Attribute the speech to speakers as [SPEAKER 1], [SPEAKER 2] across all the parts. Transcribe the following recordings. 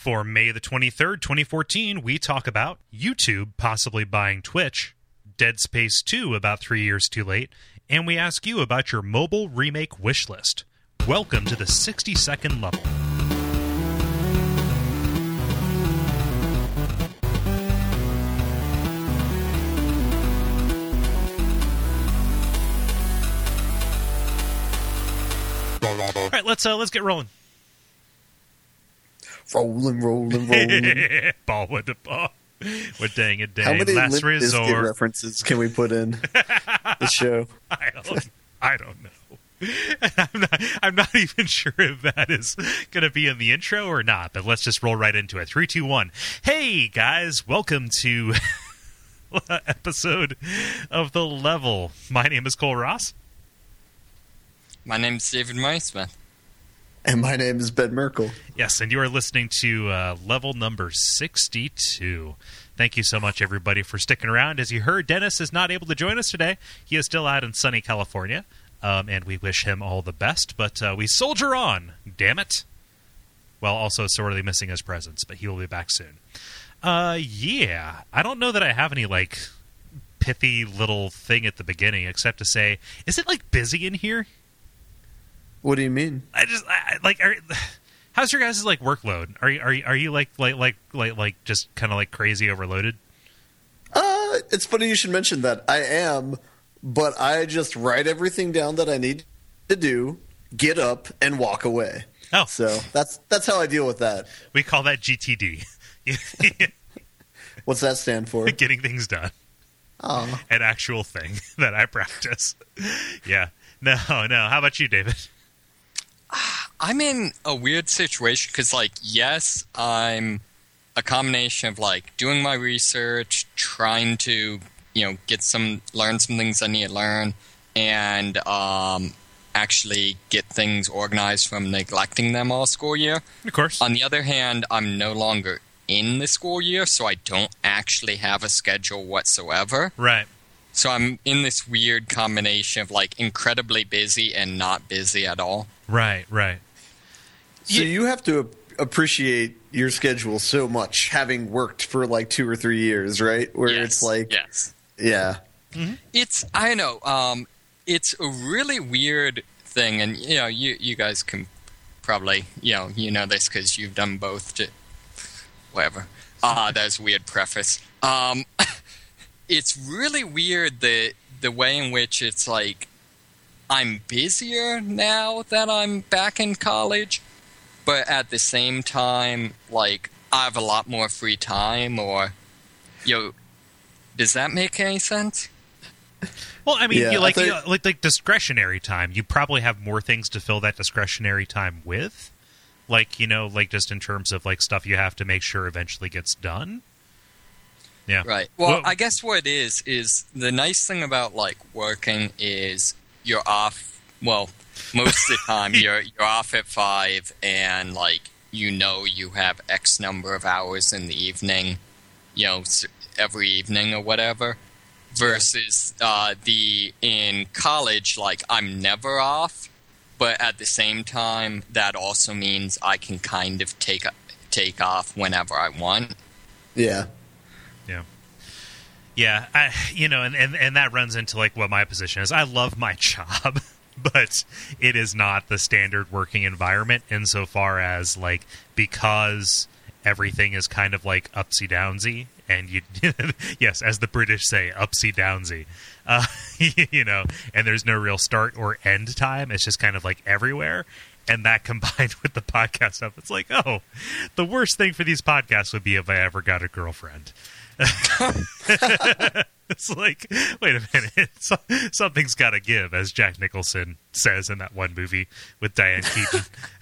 [SPEAKER 1] For May the 23rd, 2014, we talk about YouTube possibly buying Twitch, Dead Space 2 about 3 years too late, and we ask you about your mobile remake wish list. Welcome to the 60-second level. All right, let's get rolling.
[SPEAKER 2] Rolling.
[SPEAKER 1] Ball with the ball. What dang it, dang.
[SPEAKER 2] How many
[SPEAKER 1] Last
[SPEAKER 2] Limp Bizkit
[SPEAKER 1] resort.
[SPEAKER 2] references can we put in the show?
[SPEAKER 1] I don't know. I'm not even sure if that is going to be in the intro or not, but let's just roll right into it. 3, 2, 1. Hey, guys. Welcome to episode of The Level. My name is Cole Ross.
[SPEAKER 3] My name's David Meisman.
[SPEAKER 2] And my name is Ben Merkel.
[SPEAKER 1] Yes, and you are listening to level number 62. Thank you so much, everybody, for sticking around. As you heard, Dennis is not able to join us today. He is still out in sunny California, and we wish him all the best. But we soldier on, damn it. Well, also sorely missing his presence, but he will be back soon. Yeah, I don't know that I have any, pithy little thing at the beginning, except to say, is it, busy in here?
[SPEAKER 2] What do you mean?
[SPEAKER 1] How's your guys' workload? Are you just kind of crazy overloaded?
[SPEAKER 2] It's funny you should mention that. I am, but I just write everything down that I need to do, get up, and walk away.
[SPEAKER 1] Oh,
[SPEAKER 2] so that's how I deal with that.
[SPEAKER 1] We call that GTD.
[SPEAKER 2] What's that stand for?
[SPEAKER 1] Getting things done.
[SPEAKER 2] Oh,
[SPEAKER 1] an actual thing that I practice. Yeah. No. How about you, David?
[SPEAKER 3] I'm in a weird situation because, yes, I'm a combination of, doing my research, trying to, learn some things I need to learn, and actually get things organized from neglecting them all school year.
[SPEAKER 1] Of course.
[SPEAKER 3] On the other hand, I'm no longer in the school year, so I don't actually have a schedule whatsoever.
[SPEAKER 1] Right.
[SPEAKER 3] So I'm in this weird combination of, incredibly busy and not busy at all.
[SPEAKER 1] Right.
[SPEAKER 2] So you have to appreciate your schedule so much, having worked for 2 or 3 years, right? Where
[SPEAKER 3] yes,
[SPEAKER 2] it's
[SPEAKER 3] yes.
[SPEAKER 2] Yeah.
[SPEAKER 3] Mm-hmm. I know, it's a really weird thing, and, you guys can probably, you know this because you've done both, whatever. That's a weird preface. It's really weird the way in which it's I'm busier now that I'm back in college, but at the same time, I have a lot more free time, or, does that make any sense?
[SPEAKER 1] Well, I mean,
[SPEAKER 2] yeah,
[SPEAKER 1] discretionary time. You probably have more things to fill that discretionary time with, just in terms of stuff you have to make sure eventually gets done. Yeah.
[SPEAKER 3] Right. Well, I guess what it is the nice thing about working is you're off. Well, most of the time you're off at 5, and you have X number of hours in the evening, every evening or whatever. Versus in college, I'm never off, but at the same time, that also means I can kind of take off whenever I want.
[SPEAKER 2] Yeah.
[SPEAKER 1] Yeah, and that runs into what my position is. I love my job, but it is not the standard working environment insofar as because everything is kind of upsy downsy, and you yes, as the British say, upsy downsy. And there's no real start or end time. It's just kind of everywhere. And that combined with the podcast stuff, it's the worst thing for these podcasts would be if I ever got a girlfriend. It's wait a minute, something's got to give, as Jack Nicholson says in that one movie with Diane Keaton.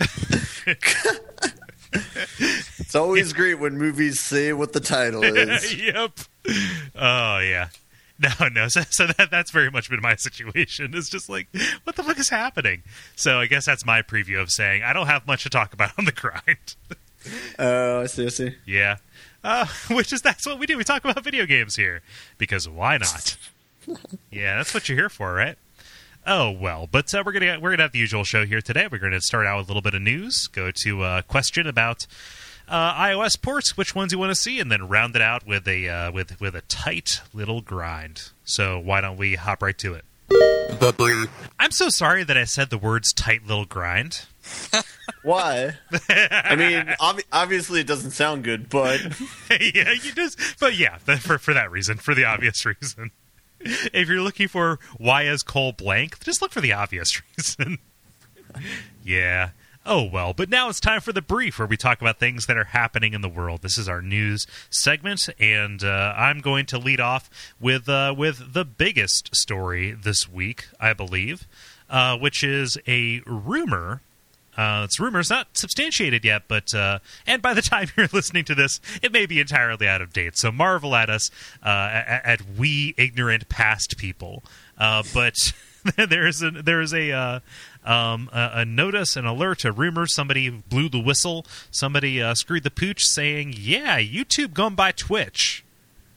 [SPEAKER 2] It's always great when movies say what the title is.
[SPEAKER 1] Yep. Oh yeah. No. So that's very much been my situation. It's just what the fuck is happening? So I guess that's my preview of saying I don't have much to talk about on the grind.
[SPEAKER 2] Oh, I see.
[SPEAKER 1] Yeah. That's what we do. We talk about video games here. Because why not? Yeah, that's what you're here for, right? Oh, well. But we're gonna have the usual show here today. We're going to start out with a little bit of news, go to a question about iOS ports, which ones you want to see, and then round it out with a with a tight little grind. So why don't we hop right to it? I'm so sorry that I said the words "tight little grind."
[SPEAKER 2] Why? I mean, obviously it doesn't sound good, but
[SPEAKER 1] Yeah, you just. But yeah, for that reason, for the obvious reason. If you're looking for why is Cole blank, just look for the obvious reason. Yeah. Oh, well. But now it's time for the brief, where we talk about things that are happening in the world. This is our news segment, and I'm going to lead off with the biggest story this week, I believe, which is a rumor. It's rumors, not substantiated yet, but and by the time you're listening to this, it may be entirely out of date. So marvel at us, at we ignorant past people. But there is a notice, an alert, a rumor. Somebody blew the whistle. Somebody screwed the pooch, saying, "Yeah, YouTube going by Twitch."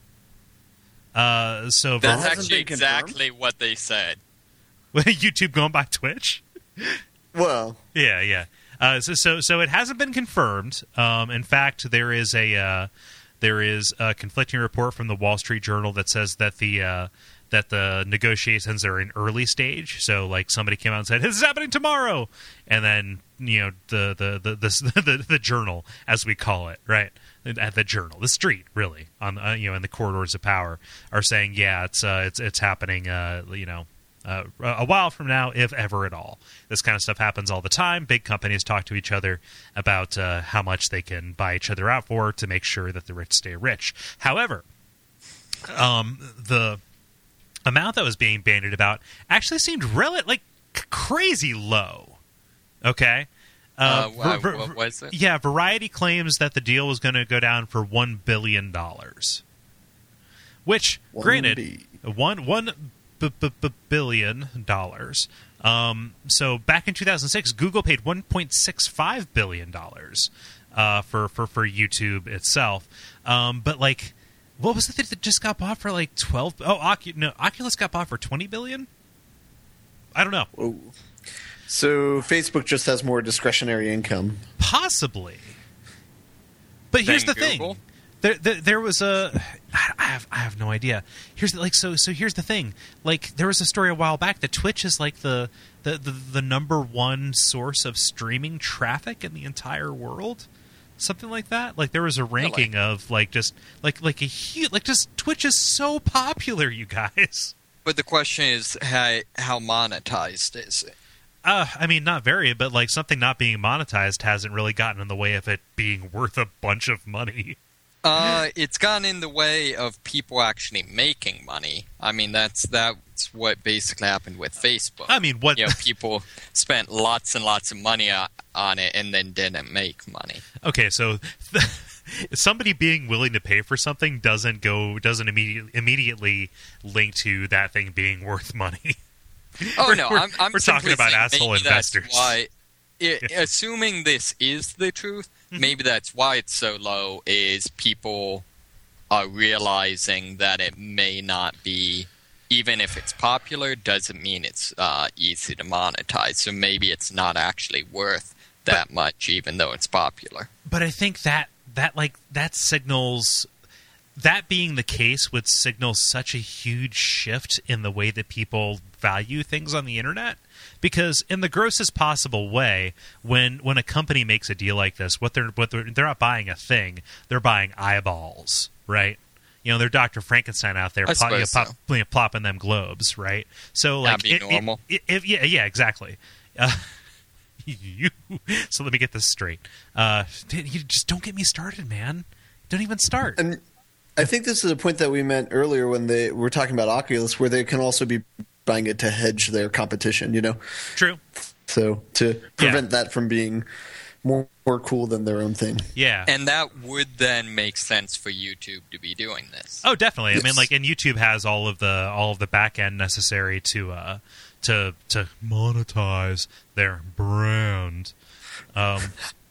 [SPEAKER 1] So
[SPEAKER 3] that's actually exactly what they said.
[SPEAKER 1] YouTube going by Twitch.
[SPEAKER 2] well,
[SPEAKER 1] yeah. So it hasn't been confirmed. In fact, there is a conflicting report from the Wall Street Journal that says that the negotiations are in early stage. So, like, somebody came out and said, "This is happening tomorrow," and then the journal, as we call it, right? At the journal, the street, really, on in the corridors of power, are saying, "Yeah, it's happening." A while from now, if ever at all. This kind of stuff happens all the time. Big companies talk to each other about how much they can buy each other out for to make sure that the rich stay rich. However, the amount that was being bandied about actually seemed crazy low. Okay?
[SPEAKER 3] What was it?
[SPEAKER 1] Yeah, Variety claims that the deal was going to go down for $1 billion. Which, granted, $1 billion. So back in 2006, Google paid $1.65 billion for YouTube itself. But like, what was it that just got bought for like 12? Oh, Oculus got bought for $20 billion. I don't know.
[SPEAKER 2] Whoa. So Facebook just has more discretionary income,
[SPEAKER 1] possibly. But here's the thing. There was a. I have no idea. Here's here's the thing. Like, there was a story a while back that Twitch is like the number one source of streaming traffic in the entire world, something like that. Like, there was a ranking of just Twitch is so popular, you guys.
[SPEAKER 3] But the question is, how monetized is it?
[SPEAKER 1] I mean, not very, but like something not being monetized hasn't really gotten in the way of it being worth a bunch of money.
[SPEAKER 3] It's gotten in the way of people actually making money. I mean, that's what basically happened with Facebook.
[SPEAKER 1] I mean,
[SPEAKER 3] people spent lots and lots of money on it and then didn't make money.
[SPEAKER 1] Okay, so somebody being willing to pay for something doesn't immediately link to that thing being worth money.
[SPEAKER 3] Oh no, I'm
[SPEAKER 1] we're talking about asshole investors.
[SPEAKER 3] That's why, assuming this is the truth. Maybe that's why it's so low, is people are realizing that it may not be, even if it's popular, doesn't mean it's easy to monetize. So maybe it's not actually worth that much, even though it's popular.
[SPEAKER 1] But I think that signals, that being the case would signal such a huge shift in the way that people value things on the internet. Because in the grossest possible way, when a company makes a deal like this, they're not buying a thing, they're buying eyeballs, right? They're Dr. Frankenstein out there plopping them globes, right? So like,
[SPEAKER 3] that'd be normal.
[SPEAKER 1] Yeah, exactly. So let me get this straight. You just don't get me started, man. Don't even start.
[SPEAKER 2] And I think this is a point that we meant earlier when they were talking about Oculus, where they can also be buying it to hedge their competition,
[SPEAKER 1] True.
[SPEAKER 2] So to prevent that from being more cool than their own thing.
[SPEAKER 1] Yeah.
[SPEAKER 3] And that would then make sense for YouTube to be doing this.
[SPEAKER 1] Oh, definitely. Yes. I mean, like, and YouTube has all of the back end necessary to monetize their brand.
[SPEAKER 3] I'm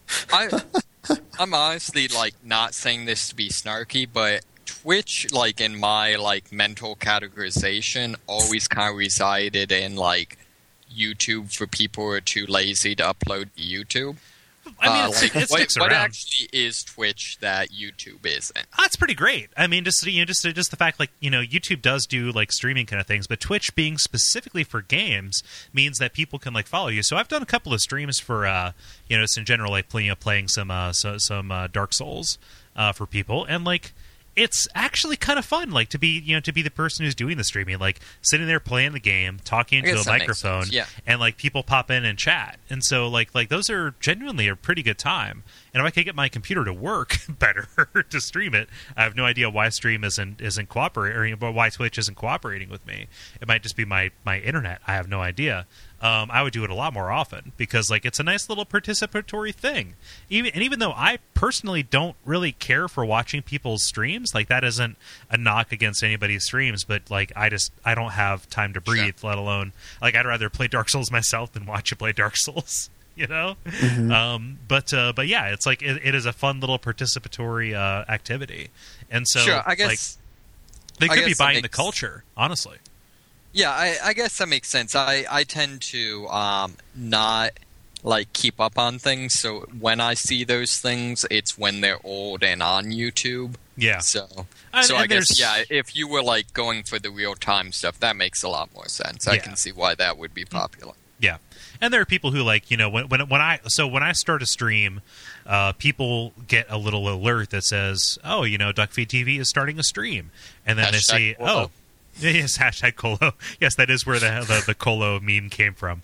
[SPEAKER 3] honestly not saying this to be snarky, but Twitch, in my mental categorization, always kind of resided in YouTube for people who are too lazy to upload to YouTube.
[SPEAKER 1] I mean, it sticks
[SPEAKER 3] what
[SPEAKER 1] around.
[SPEAKER 3] actually is Twitch that YouTube isn't?
[SPEAKER 1] That's pretty great. I mean, just the fact, like, YouTube does do like streaming kind of things, but Twitch being specifically for games means that people can like follow you. So I've done a couple of streams for just in general, like playing some Dark Souls for people, and like it's actually kind of fun, like to be the person who's doing the streaming, like sitting there playing the game, talking to a microphone, and like people pop in and chat, and so like those are genuinely a pretty good time. And if I could get my computer to work better to stream it, I have no idea why Stream isn't cooperating, or why Twitch isn't cooperating with me. It might just be my internet. I have no idea. I would do it a lot more often because like it's a nice little participatory thing. Even though I personally don't really care for watching people's streams, like that isn't a knock against anybody's streams, but like I don't have time to breathe, let alone like I'd rather play Dark Souls myself than watch you play Dark Souls.
[SPEAKER 2] Mm-hmm.
[SPEAKER 1] But yeah, it's like it is a fun little participatory activity, and so
[SPEAKER 3] sure, I guess
[SPEAKER 1] like, they could be buying the culture, honestly.
[SPEAKER 3] Yeah, I guess that makes sense. I tend to not like keep up on things, so when I see those things, it's when they're old and on YouTube.
[SPEAKER 1] Yeah.
[SPEAKER 3] So I guess if you were like going for the real time stuff, that makes a lot more sense. I can see why that would be popular.
[SPEAKER 1] Yeah. And there are people who like, when I start a stream, people get a little alert that says, "Oh, Duckfeed TV is starting a stream," and then they see, "Oh, yes, #Colo." Yes, that is where the Colo meme came from.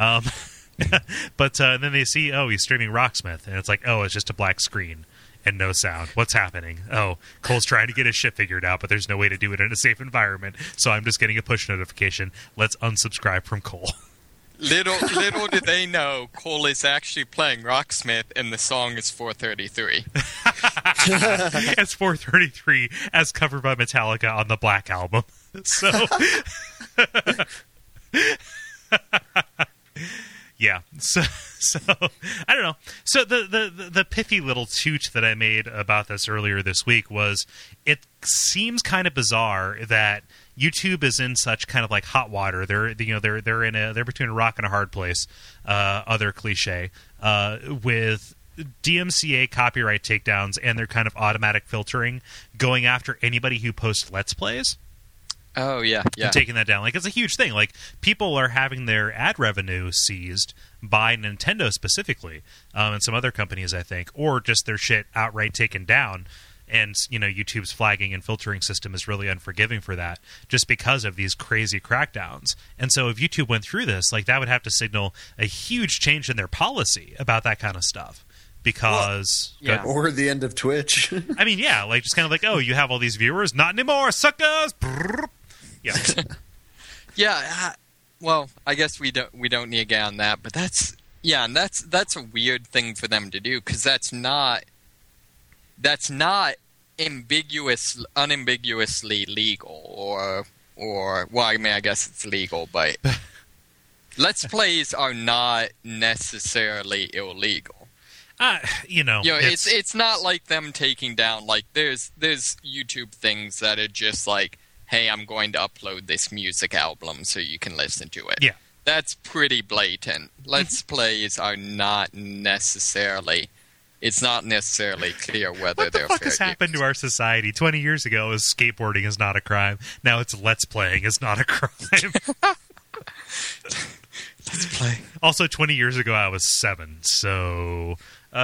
[SPEAKER 1] But then they see, "Oh, he's streaming Rocksmith," and it's like, "Oh, it's just a black screen and no sound. What's happening? Oh, Cole's trying to get his shit figured out, but there's no way to do it in a safe environment. So I'm just getting a push notification. Let's unsubscribe from Cole."
[SPEAKER 3] Little did they know, Cole is actually playing Rocksmith, and the song is 433.
[SPEAKER 1] It's 433, as covered by Metallica on the Black Album. So, yeah. So I don't know. So the pithy little toot that I made about this earlier this week was, it seems kind of bizarre that YouTube is in such kind of like hot water. They're between a rock and a hard place. Other cliche with DMCA copyright takedowns and their kind of automatic filtering going after anybody who posts Let's Plays.
[SPEAKER 3] Oh yeah.
[SPEAKER 1] And taking that down, like it's a huge thing. Like people are having their ad revenue seized by Nintendo specifically, and some other companies, I think, or just their shit outright taken down. And, YouTube's flagging and filtering system is really unforgiving for that just because of these crazy crackdowns. And so if YouTube went through this, like that would have to signal a huge change in their policy about that kind of stuff. Because...
[SPEAKER 2] Well, or the end of Twitch.
[SPEAKER 1] I mean, yeah, like just kind of like, oh, you have all these viewers? Not anymore, suckers! Yeah.
[SPEAKER 3] Yeah, well, I guess we don't need to get on that, but that's a weird thing for them to do, because that's not unambiguously legal, or well, I mean, I guess it's legal, but Let's Plays are not necessarily illegal. It's not like them taking down, like there's YouTube things that are just like, hey, I'm going to upload this music album so you can listen to it.
[SPEAKER 1] Yeah.
[SPEAKER 3] That's pretty blatant. Let's Plays are not necessarily... It's not necessarily clear whether they're fair.
[SPEAKER 1] What the fuck has happened to our society? 20 years ago, it was skateboarding is not a crime. Now it's Let's Playing is not a crime.
[SPEAKER 3] Let's play.
[SPEAKER 1] Also, 20 years ago, I was 7. So,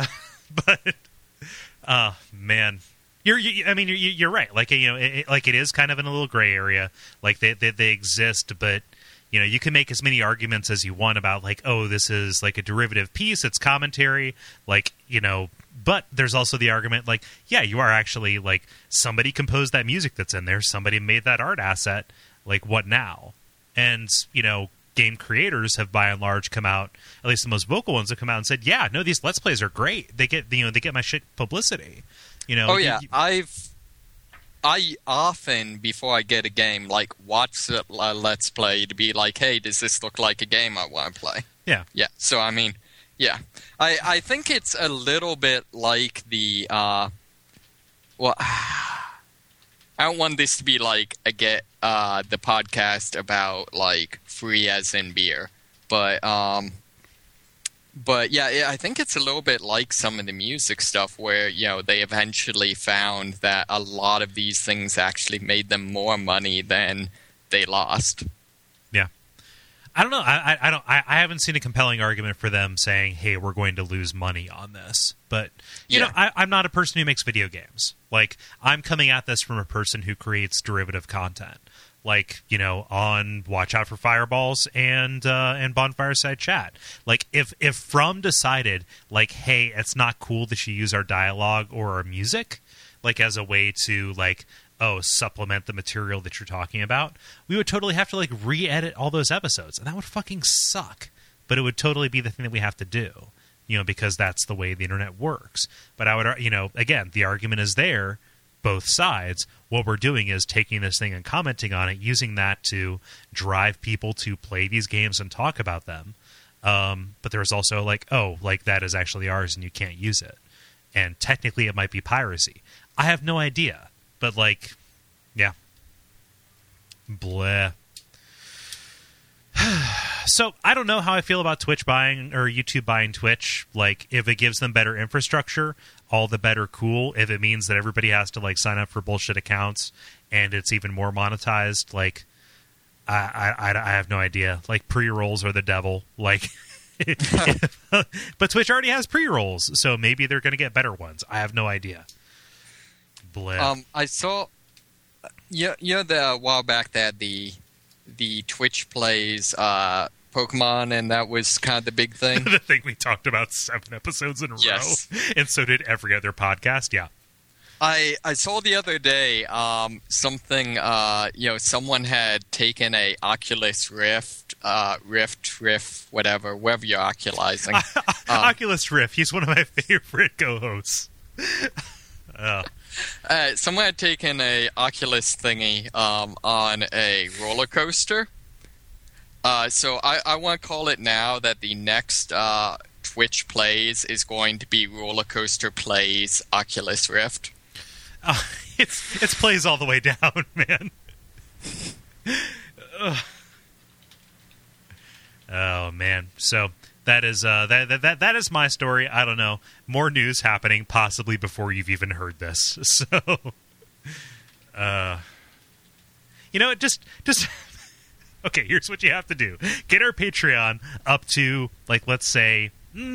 [SPEAKER 1] man, you're right. Like it is kind of in a little gray area. Like they exist, but. You can make as many arguments as you want about, like, oh, this is like a derivative piece, it's commentary, like, but there's also the argument, like, yeah, you are actually, like, somebody composed that music that's in there, somebody made that art asset, like, what now? And, game creators have by and large come out, at least the most vocal ones have come out and said, yeah, no, these Let's Plays are great. They get, they get my shit publicity.
[SPEAKER 3] Oh, yeah, I often, before I get a game, like, watch a Let's Play to be like, hey, does this look like a game I want to play?
[SPEAKER 1] Yeah.
[SPEAKER 3] Yeah, so, I mean, yeah. I think it's a little bit like the, I don't want this to be like, the podcast about, like, free as in beer, but, But yeah, I think it's a little bit like some of the music stuff where, they eventually found that a lot of these things actually made them more money than they lost.
[SPEAKER 1] Yeah. I don't know. I haven't seen a compelling argument for them saying, "Hey, we're going to lose money on this." But you know, I'm not a person who makes video games. Like, I'm coming at this from a person who creates derivative content. Like, on Watch Out for Fireballs and Bonfireside Chat. Like, if From decided, like, hey, it's not cool that you use our dialogue or our music, like, as a way to, like, supplement the material that you're talking about, we would totally have to, like, re-edit all those episodes. And that would fucking suck. But it would totally be the thing that we have to do, because that's the way the internet works. But I would, again, the argument is there, both sides. What we're doing is taking this thing and commenting on it, using that to drive people to play these games and talk about them. But there's also, like, that is actually ours and you can't use it. And technically it might be piracy. I have no idea. But, like, yeah. Bleh. So, I don't know how I feel about Twitch buying, or YouTube buying Twitch. Like, if it gives them better infrastructure, all the better cool. If it means that everybody has to, like, sign up for bullshit accounts and it's even more monetized, like, I have no idea. Like, pre-rolls are the devil. Like, but Twitch already has pre-rolls, so maybe they're going to get better ones. I have no idea.
[SPEAKER 3] I saw, a while back that the Twitch plays Pokemon, and that was kind of the big thing.
[SPEAKER 1] The thing we talked about 7 episodes in a row, and so did every other podcast. Yeah,
[SPEAKER 3] I saw the other day something. Someone had taken a Oculus Rift, whatever you're oculizing.
[SPEAKER 1] Oculus Rift. He's one of my favorite co-hosts.
[SPEAKER 3] Someone had taken a Oculus thingy on a roller coaster. So I want to call it now that the next Twitch Plays is going to be Roller Coaster Plays Oculus Rift.
[SPEAKER 1] It's plays all the way down, man. Oh man. So that is that is my story. I don't know. More news happening possibly before you've even heard this. So just okay, here's what you have to do. Get our Patreon up to, like, let's say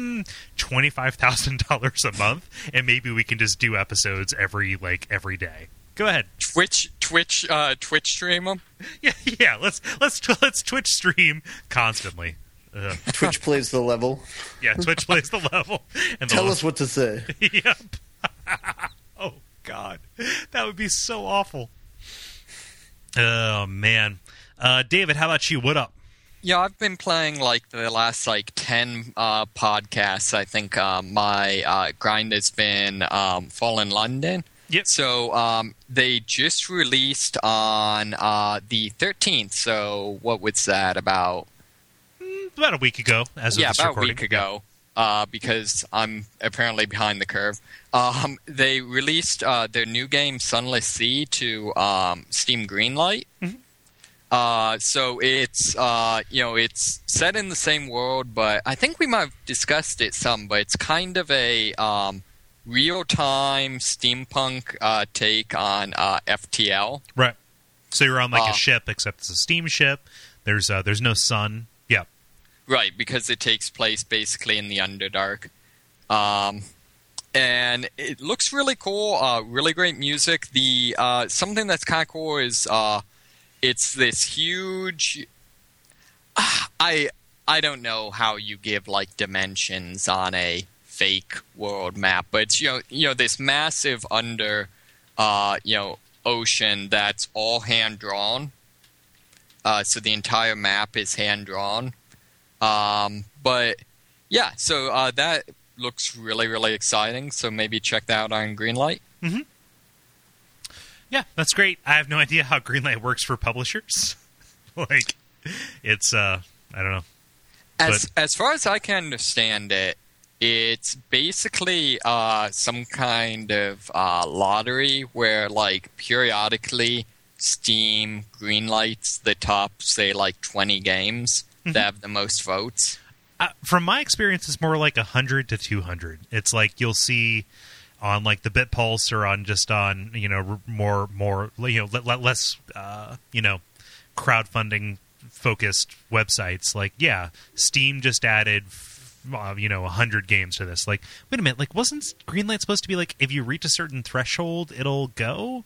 [SPEAKER 1] $25,000 a month, and maybe we can just do episodes every day. Go ahead.
[SPEAKER 3] Twitch stream them.
[SPEAKER 1] Yeah. Let's Twitch stream constantly.
[SPEAKER 2] Twitch plays the level.
[SPEAKER 1] Yeah, Twitch plays the level. And
[SPEAKER 2] Tell us what to say.
[SPEAKER 1] Yep. Oh God, that would be so awful. Oh man, David, how about you? What up?
[SPEAKER 3] Yeah, I've been playing like the last 10 podcasts. I think my grind has been Fallen London.
[SPEAKER 1] Yep.
[SPEAKER 3] So they just released on the 13th. So what was that, about
[SPEAKER 1] a week ago?
[SPEAKER 3] About a week ago. Because I'm apparently behind the curve. They released their new game Sunless Sea to Steam Greenlight.
[SPEAKER 1] Mm-hmm.
[SPEAKER 3] So it's it's set in the same world, but I think we might have discussed it some. But it's kind of a real-time steampunk take on FTL.
[SPEAKER 1] Right. So you're on a ship, except it's a steam ship. There's no sun. Yeah.
[SPEAKER 3] Right, because it takes place basically in the Underdark. And it looks really cool. Really great music. The something that's kind of cool is it's this huge. I don't know how you give dimensions on a fake world map, but it's this massive ocean that's all hand drawn. So the entire map is hand drawn. But yeah, so that looks really, really exciting. So maybe check that out on Greenlight.
[SPEAKER 1] Mm-hmm. Yeah, that's great. I have no idea how Greenlight works for publishers. It's I don't know.
[SPEAKER 3] As far as I can understand it, it's basically some kind of lottery where periodically Steam greenlights the top, say 20 games that have the most votes.
[SPEAKER 1] From my experience, it's more like 100 to 200. It's like you'll see on like the BitPulse or on just on more less crowdfunding focused websites. Like Steam just added 100 games to this. Like, wait a minute, like wasn't Greenlight supposed to be like if you reach a certain threshold it'll go?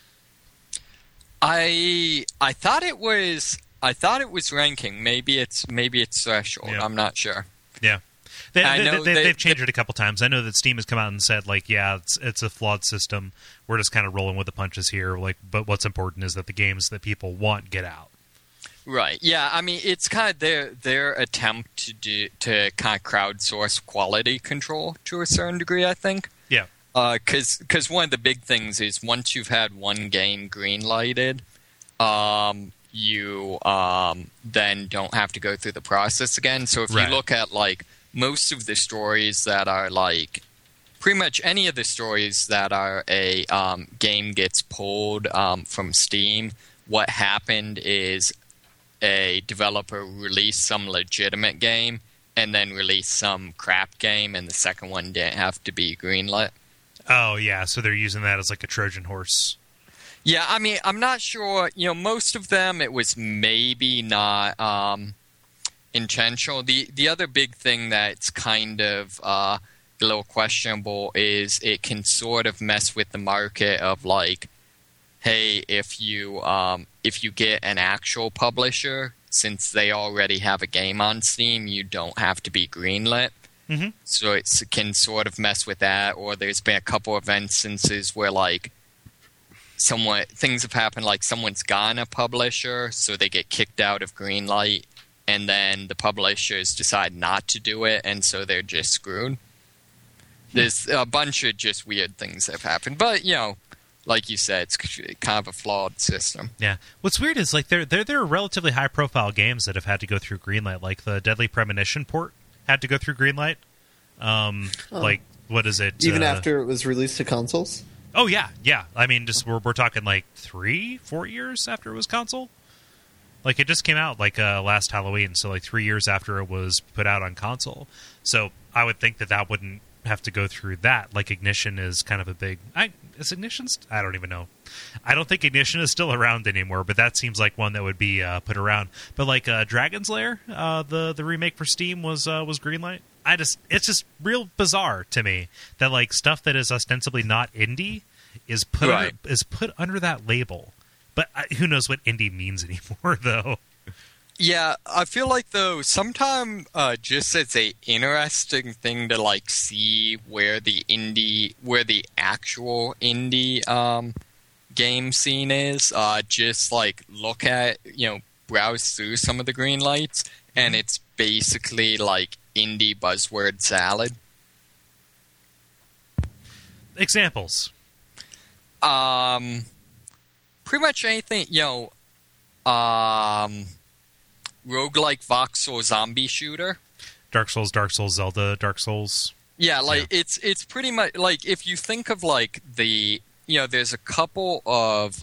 [SPEAKER 3] I thought it was ranking. Maybe it's threshold.
[SPEAKER 1] Yeah.
[SPEAKER 3] I'm not sure.
[SPEAKER 1] Yeah. They've changed it a couple times. I know that Steam has come out and said, like, it's a flawed system. We're just kind of rolling with the punches here. Like, but what's important is that the games that people want get out.
[SPEAKER 3] Right. Yeah. I mean, it's kind of their attempt to kind of crowdsource quality control to a certain degree, I think.
[SPEAKER 1] Yeah.
[SPEAKER 3] Because one of the big things is once you've had one game green-lighted, you then don't have to go through the process again. So if you look at, like, most of the stories that are, like, pretty much any of the stories that are a game gets pulled from Steam, what happened is a developer released some legitimate game and then released some crap game, and the second one didn't have to be greenlit.
[SPEAKER 1] Oh, yeah, so they're using that as, like, a Trojan horse.
[SPEAKER 3] Yeah, I mean, I'm not sure. Most of them, it was maybe not intentional. The other big thing that's kind of a little questionable is it can sort of mess with the market of, like, hey, if you get an actual publisher, since they already have a game on Steam, you don't have to be greenlit.
[SPEAKER 1] Mm-hmm.
[SPEAKER 3] So it can sort of mess with that. Or there's been a couple of instances where, like, things have happened, like someone's gotten a publisher, so they get kicked out of Greenlight, and then the publishers decide not to do it, and so they're just screwed. There's a bunch of just weird things that have happened, but like you said, it's kind of a flawed system. Yeah.
[SPEAKER 1] What's weird is like there are relatively high profile games that have had to go through Greenlight, like the Deadly Premonition port had to go through Greenlight. Like what is it?
[SPEAKER 2] Even after it was released to consoles?
[SPEAKER 1] Oh yeah. I mean, just we're talking like 3-4 years after it was console. Like it just came out like last Halloween, so like 3 years after it was put out on console. So I would think that wouldn't have to go through that. Like Ignition is kind of a big. Is Ignition? I don't even know. I don't think Ignition is still around anymore, but that seems like one that would be put around. But like Dragon's Lair, the remake for Steam was Greenlight. It's just real bizarre to me that like stuff that is ostensibly not indie is put under that label. But who knows what indie means anymore, though.
[SPEAKER 3] Yeah, I feel like, though, sometimes just as a interesting thing to, like, see where the actual indie game scene is, just, like, look at, browse through some of the green lights, and it's basically, like, indie buzzword salad.
[SPEAKER 1] Examples?
[SPEAKER 3] Pretty much anything, roguelike voxel zombie shooter.
[SPEAKER 1] Dark Souls, Zelda, Dark Souls.
[SPEAKER 3] Yeah, like it's pretty much like if you think of like the there's a couple of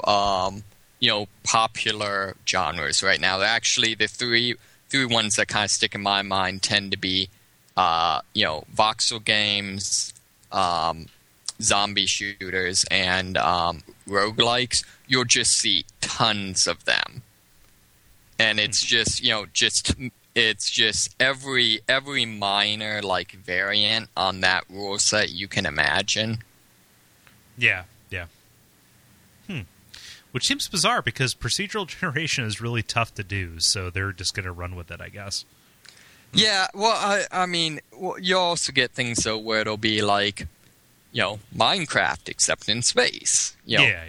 [SPEAKER 3] popular genres right now. Actually, the three ones that kind of stick in my mind tend to be voxel games, zombie shooters, and roguelikes. You'll just see tons of them. And it's just, it's just every minor like variant on that rule set you can imagine.
[SPEAKER 1] Yeah. Which seems bizarre because procedural generation is really tough to do, so they're just going to run with it, I guess.
[SPEAKER 3] Yeah, well, I mean, you also get things though where it'll be like, Minecraft except in space.
[SPEAKER 1] Yeah.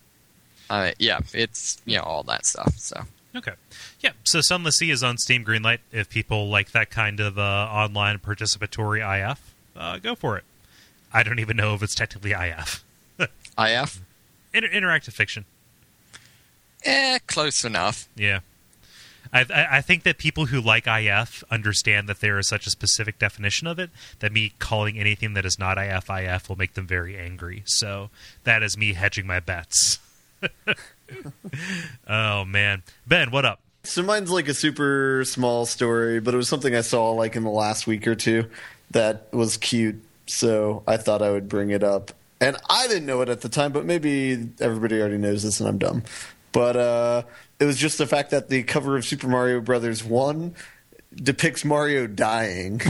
[SPEAKER 3] It's all that stuff. So.
[SPEAKER 1] Okay. Yeah, so Sunless Sea is on Steam Greenlight. If people like that kind of online participatory IF, go for it. I don't even know if it's technically IF.
[SPEAKER 3] IF?
[SPEAKER 1] Interactive fiction.
[SPEAKER 3] Close enough.
[SPEAKER 1] Yeah. I think that people who like IF understand that there is such a specific definition of it that me calling anything that is not IF will make them very angry. So that is me hedging my bets. Oh, man. Ben, what up?
[SPEAKER 2] So mine's like a super small story, but it was something I saw like in the last week or two that was cute. So I thought I would bring it up. And I didn't know it at the time, but maybe everybody already knows this and I'm dumb. But it was just the fact that the cover of Super Mario Brothers 1 depicts Mario dying.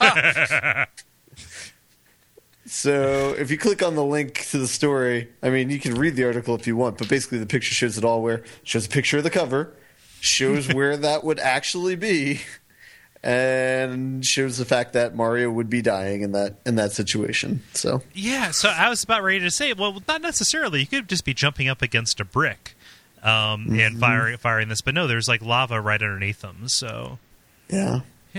[SPEAKER 2] So if you click on the link to the story, I mean, you can read the article if you want, but basically the picture shows it all, where it shows a picture of the cover, shows where that would actually be, and shows the fact that Mario would be dying in that situation. So
[SPEAKER 1] yeah, so I was about ready to say, well, not necessarily. You could just be jumping up against a brick and firing this, but no, there's like lava right underneath them. So
[SPEAKER 2] yeah.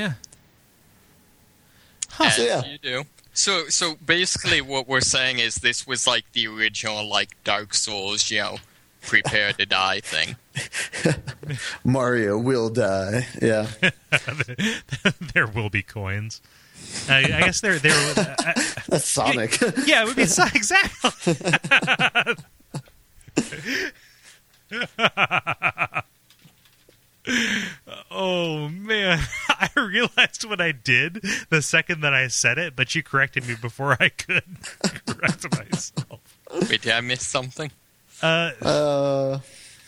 [SPEAKER 3] As
[SPEAKER 2] So, yeah.
[SPEAKER 3] you do. So basically, what we're saying is this was like the original like Dark Souls, prepare to die thing.
[SPEAKER 2] Mario will die. Yeah.
[SPEAKER 1] There will be coins. I guess there.
[SPEAKER 2] That's Sonic.
[SPEAKER 1] Yeah, it would be exactly. Oh man, I realized what I did the second that I said it, but you corrected me before I could correct myself.
[SPEAKER 3] Wait, did I miss something?
[SPEAKER 1] Do I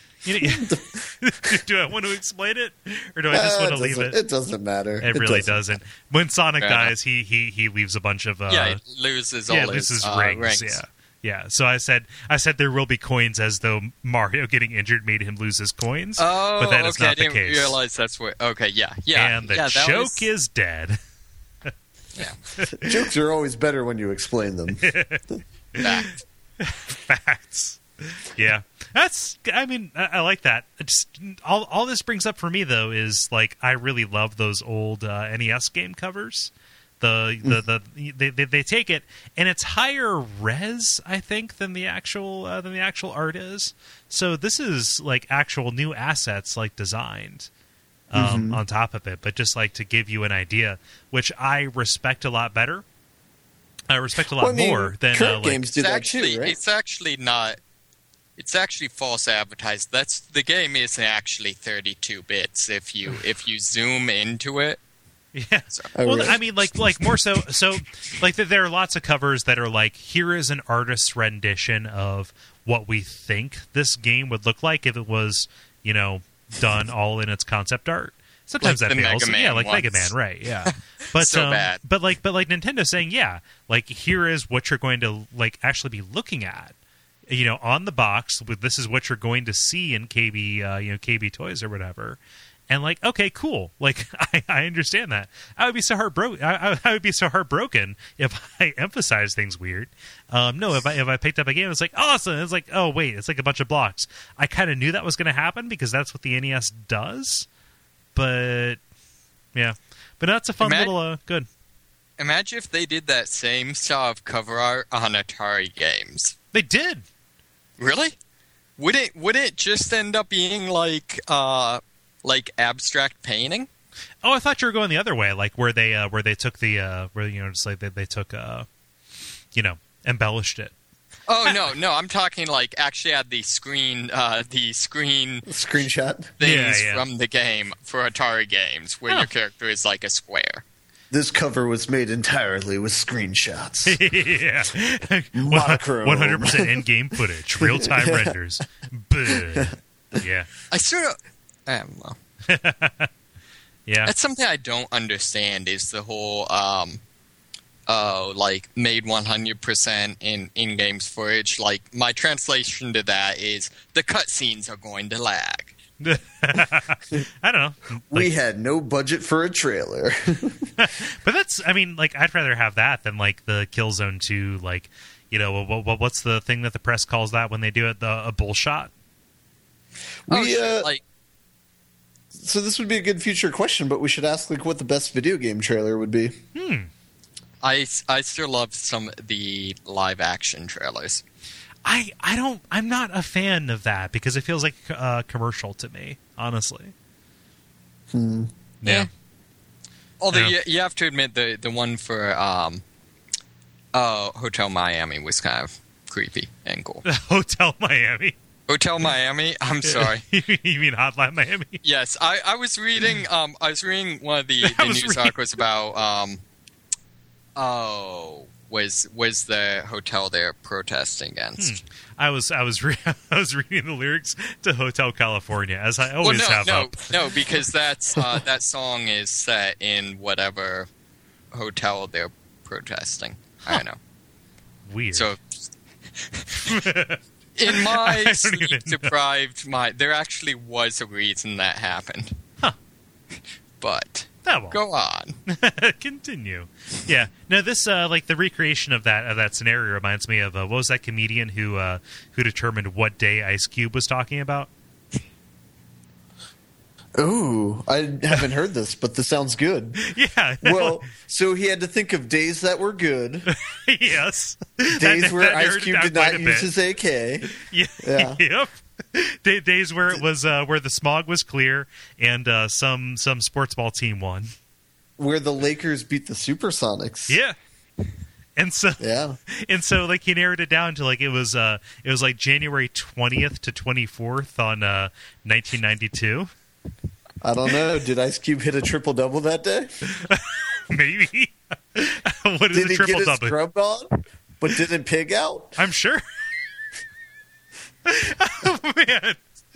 [SPEAKER 1] want to explain it, or do I just want to leave it?
[SPEAKER 2] It doesn't matter.
[SPEAKER 1] It really doesn't. When Sonic dies, he leaves a bunch of
[SPEAKER 3] he loses all his rings.
[SPEAKER 1] Yeah. So I said there will be coins, as though Mario getting injured made him lose his coins.
[SPEAKER 3] Oh,
[SPEAKER 1] but that is not the case.
[SPEAKER 3] I didn't realize that's what. Okay, yeah.
[SPEAKER 1] And the joke is dead.
[SPEAKER 3] Yeah.
[SPEAKER 2] Jokes are always better when you explain them.
[SPEAKER 1] Facts. Yeah. I like that. All this brings up for me, though, is like I really love those old NES game covers. They take it, and it's higher res, I think, than the actual art is. So this is like actual new assets, like designed on top of it. But just like to give you an idea, which I respect a lot better. I respect a lot more than
[SPEAKER 2] current games do that too, right?
[SPEAKER 3] It's actually not. It's actually false advertised. The game isn't actually 32 bits if you zoom into it.
[SPEAKER 1] Yeah. Well, I mean, like more so. So, like, there are lots of covers that are like, here is an artist's rendition of what we think this game would look like if it was, done all in its concept art. Sometimes
[SPEAKER 3] like
[SPEAKER 1] that fails.
[SPEAKER 3] Mega Man
[SPEAKER 1] like
[SPEAKER 3] once.
[SPEAKER 1] Mega Man, right? Yeah. But
[SPEAKER 3] so bad.
[SPEAKER 1] But Nintendo saying, yeah, like here is what you're going to like actually be looking at. On the box, this is what you're going to see in KB, KB Toys or whatever. And like, okay, cool. Like, I understand that. I would be so heartbroken. I would be so heartbroken if I emphasize things weird. No, if I picked up a game, it's like awesome. It's like, oh wait, it's like a bunch of blocks. I kind of knew that was going to happen because that's what the NES does. But yeah, but that's a fun little good.
[SPEAKER 3] Imagine if they did that same style of cover art on Atari games.
[SPEAKER 1] They did.
[SPEAKER 3] Really? Would it just end up being like abstract painting?
[SPEAKER 1] Oh, I thought you were going the other way, like where they took the just like they took embellished it.
[SPEAKER 3] Oh no, I'm talking like actually had the screenshot things from the game for Atari games where your character is like a square.
[SPEAKER 2] This cover was made entirely with screenshots.
[SPEAKER 1] Yeah.
[SPEAKER 2] Monochrome.
[SPEAKER 1] 100% in-game footage. Real-time renders. Yeah.
[SPEAKER 3] I sort of... I don't know.
[SPEAKER 1] Yeah.
[SPEAKER 3] That's something I don't understand is the whole, made 100% in games footage. Like, my translation to that is the cutscenes are going to lag.
[SPEAKER 1] I don't know.
[SPEAKER 2] We had no budget for a trailer.
[SPEAKER 1] But that's, I'd rather have that than like the Killzone 2, like, what's the thing that the press calls that when they do it? A bullshot?
[SPEAKER 2] So this would be a good future question, but we should ask like what the best video game trailer would be.
[SPEAKER 3] I still love some of the live action trailers.
[SPEAKER 1] I'm not a fan of that because it feels like a commercial to me, honestly. Yeah.
[SPEAKER 3] Although you have to admit the one for Hotel Miami was kind of creepy and cool.
[SPEAKER 1] Hotel Miami.
[SPEAKER 3] Hotel Miami? I'm sorry.
[SPEAKER 1] You mean Hotline Miami?
[SPEAKER 3] Yes, I was reading one of the news articles about was the hotel they're protesting against.
[SPEAKER 1] I was reading the lyrics to Hotel California, as I always have up.
[SPEAKER 3] No, because that's that song is set in whatever hotel they're protesting. I don't know.
[SPEAKER 1] Weird.
[SPEAKER 3] So in my sleep-deprived mind, there actually was a reason that happened.
[SPEAKER 1] Huh.
[SPEAKER 3] But
[SPEAKER 1] Well.
[SPEAKER 3] go on.
[SPEAKER 1] Continue. Yeah. No, this like the recreation of that scenario reminds me of what was that comedian who determined what day Ice Cube was talking about?
[SPEAKER 2] Ooh, I haven't heard this, but this sounds good.
[SPEAKER 1] Yeah.
[SPEAKER 2] Well, so he had to think of days that were good,
[SPEAKER 1] Yes.
[SPEAKER 2] days where
[SPEAKER 1] That
[SPEAKER 2] Ice
[SPEAKER 1] narrowed it
[SPEAKER 2] Cube
[SPEAKER 1] down
[SPEAKER 2] did
[SPEAKER 1] quite
[SPEAKER 2] not
[SPEAKER 1] a
[SPEAKER 2] use
[SPEAKER 1] bit.
[SPEAKER 2] his AK.
[SPEAKER 1] Yeah.
[SPEAKER 2] Yeah.
[SPEAKER 1] Yep. Days where it was where the smog was clear and some sports ball team won.
[SPEAKER 2] Where the Lakers beat the Supersonics.
[SPEAKER 1] Yeah. And so
[SPEAKER 2] Yeah.
[SPEAKER 1] like he narrowed it down to like it was like January 20th to 24th on 1992.
[SPEAKER 2] I don't know. Did Ice Cube hit a triple-double that day?
[SPEAKER 1] Maybe. What is
[SPEAKER 2] Did
[SPEAKER 1] a
[SPEAKER 2] he
[SPEAKER 1] triple
[SPEAKER 2] get his
[SPEAKER 1] double?
[SPEAKER 2] scrub on, but didn't pig out?
[SPEAKER 1] I'm sure. Oh man.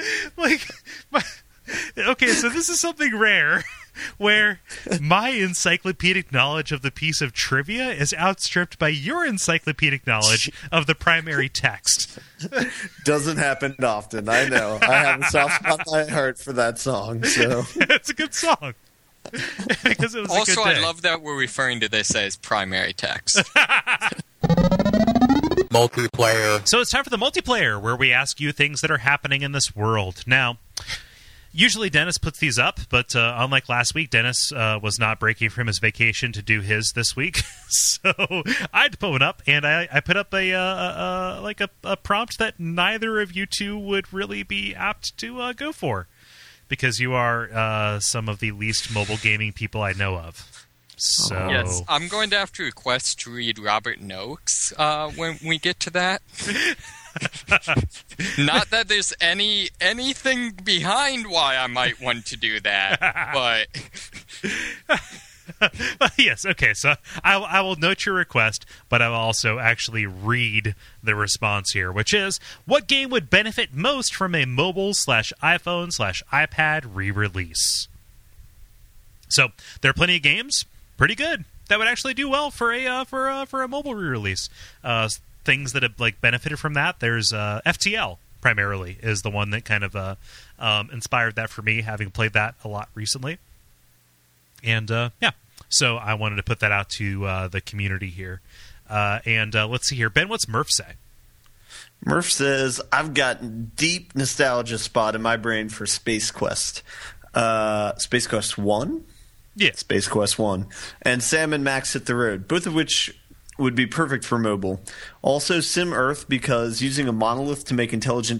[SPEAKER 1] Okay, so this is something rare where my encyclopedic knowledge of the piece of trivia is outstripped by your encyclopedic knowledge of the primary text.
[SPEAKER 2] Doesn't happen often. I know. I have a soft spot in my heart for that song. So
[SPEAKER 1] It's a good song. Because it was
[SPEAKER 3] Also,
[SPEAKER 1] a good day.
[SPEAKER 3] I love that we're referring to this as primary text.
[SPEAKER 4] Multiplayer.
[SPEAKER 1] So it's time for the multiplayer, where we ask you things that are happening in this world. Now, usually Dennis puts these up, but unlike last week, Dennis was not breaking from his vacation to do his this week. So I had to put one up, and I put up a prompt that neither of you two would really be apt to go for, because you are some of the least mobile gaming people I know of. So
[SPEAKER 3] Yes, I'm going to have to request to read Robert Noakes when we get to that. Not that there's anything behind why I might want to do that, but
[SPEAKER 1] yes, okay, so I will note your request, but I will also actually read the response here, which is, what game would benefit most from a mobile/iPhone/iPad re-release? So there are plenty of games, pretty good, that would actually do well for a mobile re-release. Things that have like benefited from that. There's FTL primarily is the one that kind of inspired that for me, having played that a lot recently. And so I wanted to put that out to the community here. And let's see here, Ben, what's Murph say?
[SPEAKER 2] Murph says, I've got deep nostalgia spot in my brain for Space Quest. Space Quest 1?
[SPEAKER 1] Yeah.
[SPEAKER 2] Space Quest 1. And Sam and Max Hit the Road, both of which would be perfect for mobile. Also Sim Earth, because using a monolith to make intelligent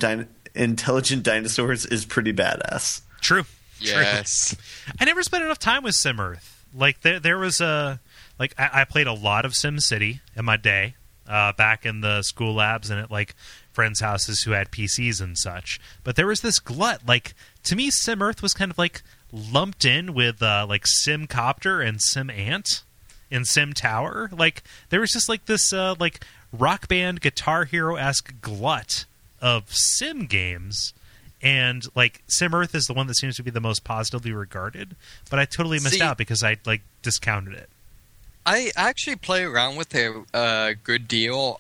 [SPEAKER 2] dinosaurs is pretty badass.
[SPEAKER 1] True.
[SPEAKER 3] yes.
[SPEAKER 1] I never spent enough time with Sim Earth. Like there was I played a lot of Sim City in my day, back in the school labs and at like friends' houses who had PCs and such. But there was this glut. Like, to me, Sim Earth was kind of like lumped in with like Sim Copter and Sim Ant and Sim Tower. Like there was just like this like Rock Band, Guitar Hero-esque glut of Sim games. And like Sim Earth is the one that seems to be the most positively regarded, but I totally missed out because I like discounted it.
[SPEAKER 3] I actually play around with it a good deal.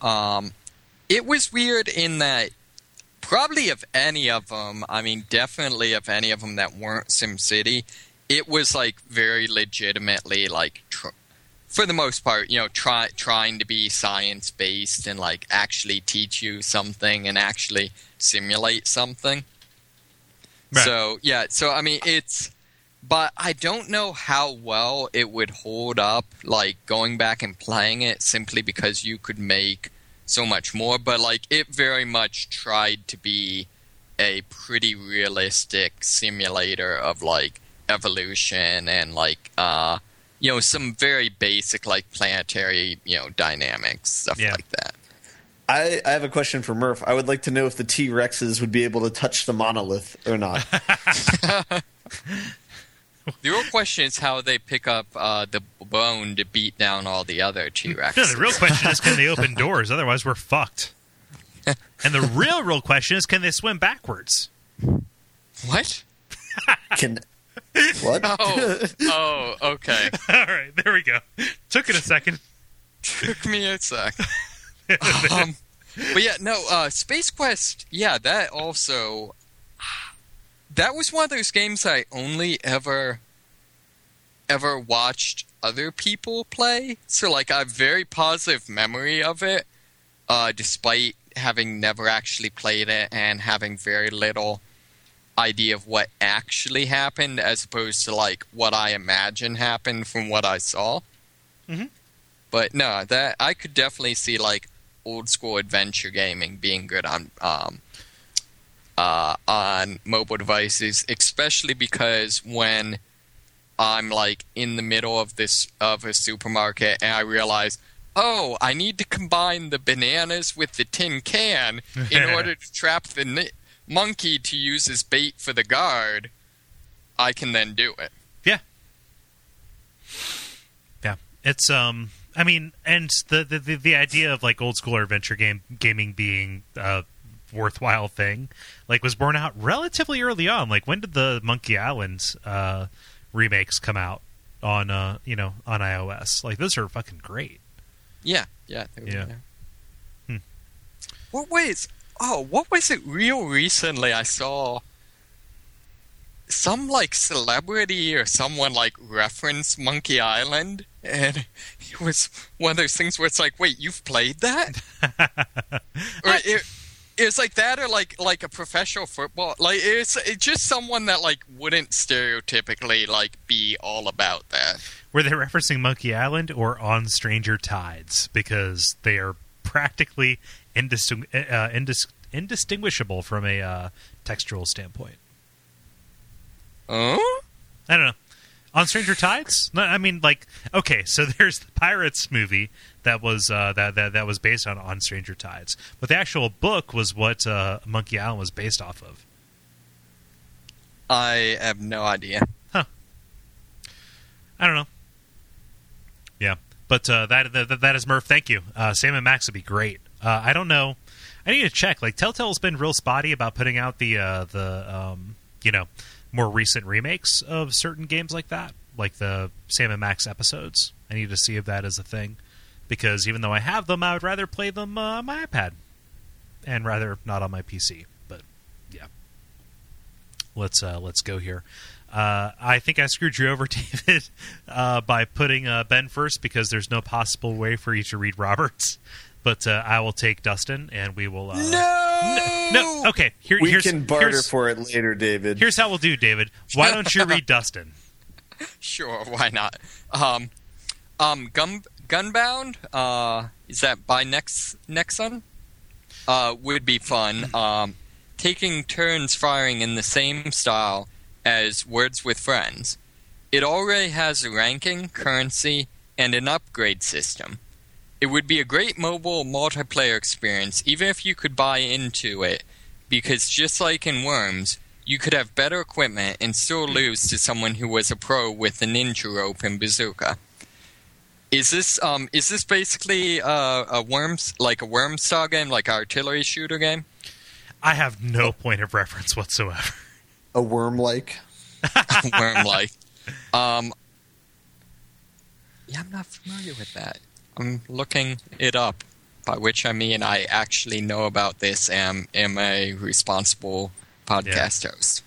[SPEAKER 3] It was weird in that probably of any of them, I mean definitely of any of them that weren't SimCity, it was like very legitimately like for the most part, you know, trying to be science-based and like actually teach you something and actually simulate something.
[SPEAKER 1] Right.
[SPEAKER 3] So, yeah, I mean, but I don't know how well it would hold up, like, going back and playing it simply because you could make so much more. But, like, it very much tried to be a pretty realistic simulator of, like, evolution and, like, you know, some very basic, like, planetary, you know, dynamics, stuff like that.
[SPEAKER 2] I have a question for Murph. I would like to know if the T-Rexes would be able to touch the monolith or not.
[SPEAKER 3] The real question is how they pick up the bone to beat down all the other T-Rexes.
[SPEAKER 1] No, the real question is, can they open doors? Otherwise, we're fucked. And the real question is, can they swim backwards?
[SPEAKER 3] What?
[SPEAKER 2] What?
[SPEAKER 3] Oh, okay.
[SPEAKER 1] All right, there we go. Took it a second.
[SPEAKER 3] Took me a sec. But yeah, no, Space Quest, yeah, that also... That was one of those games I only ever watched other people play. So, like, I have very positive memory of it, despite having never actually played it and having very little idea of what actually happened, as opposed to, like, what I imagine happened from what I saw.
[SPEAKER 1] Mm-hmm.
[SPEAKER 3] But no, that I could definitely see, like, old school adventure gaming being good on mobile devices, especially because when I'm like in the middle of a supermarket and I realize, oh, I need to combine the bananas with the tin can in order to trap the monkey to use as bait for the guard, I can then do it.
[SPEAKER 1] Yeah. It's I mean, and the idea of like old school or adventure gaming being worthwhile thing, like, was born out relatively early on. Like, when did the Monkey Island remakes come out on on iOS? Like, those are fucking great.
[SPEAKER 3] Yeah. What was it real recently I saw some like celebrity or someone like reference Monkey Island, and it was one of those things where it's like, wait, you've played that? Or it's like that, or like a professional football. Like, it's just someone that like wouldn't stereotypically like be all about that.
[SPEAKER 1] Were they referencing Monkey Island or On Stranger Tides? Because they are practically indistinguishable from a textual standpoint.
[SPEAKER 3] Oh?
[SPEAKER 1] I don't know. On Stranger Tides? No, I mean, like, okay, so there's the Pirates movie that was that was based on Stranger Tides, but the actual book was what Monkey Island was based off of.
[SPEAKER 3] I have no idea.
[SPEAKER 1] Huh. I don't know. Yeah, but that is Murph. Thank you. Sam and Max would be great. I don't know. I need to check. Like, Telltale's been real spotty about putting out the more recent remakes of certain games like that, like the Sam and Max episodes. I need to see if that is a thing, because even though I have them, I would rather play them on my iPad and rather not on my PC. But yeah, let's go here. I think I screwed you over, David, by putting Ben first, because there's no possible way for you to read Roberts. But I will take Dustin, and we will... No! Okay,
[SPEAKER 2] we can barter for it later, David.
[SPEAKER 1] Here's how we'll do, David. Why don't you read Dustin?
[SPEAKER 3] Sure, why not? Gunbound, is that by Nexon? Would be fun. Taking turns firing in the same style as Words with Friends. It already has a ranking, currency, and an upgrade system. It would be a great mobile multiplayer experience, even if you could buy into it, because just like in Worms, you could have better equipment and still lose to someone who was a pro with a ninja rope and bazooka. Is this basically a Worms style game, like an artillery shooter game?
[SPEAKER 1] I have no point of reference whatsoever.
[SPEAKER 2] A worm-like?
[SPEAKER 3] Worm-like. Yeah, I'm not familiar with that. I'm looking it up, by which I mean I actually know about this and am a responsible podcast host.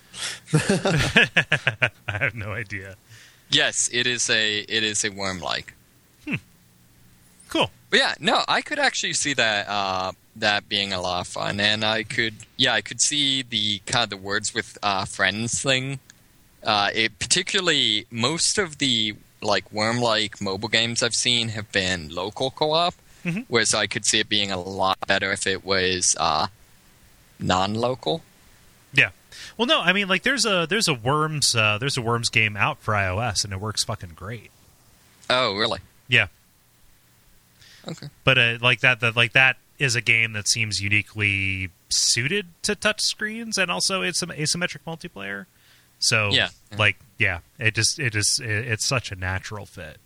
[SPEAKER 1] I have no idea.
[SPEAKER 3] Yes, it is a worm-like.
[SPEAKER 1] Cool.
[SPEAKER 3] But yeah, no, I could actually see that that being a lot of fun, and I could see the kind of the Words with Friends thing. Particularly most of the like worm-like mobile games I've seen have been local co-op, whereas I could see it being a lot better if it was non-local.
[SPEAKER 1] Yeah. Well, no, I mean, like, there's a Worms game out for iOS, and it works fucking great.
[SPEAKER 3] Oh, really?
[SPEAKER 1] Yeah.
[SPEAKER 3] Okay.
[SPEAKER 1] But like that is a game that seems uniquely suited to touch screens, and also it's some asymmetric multiplayer. So it's such a natural fit.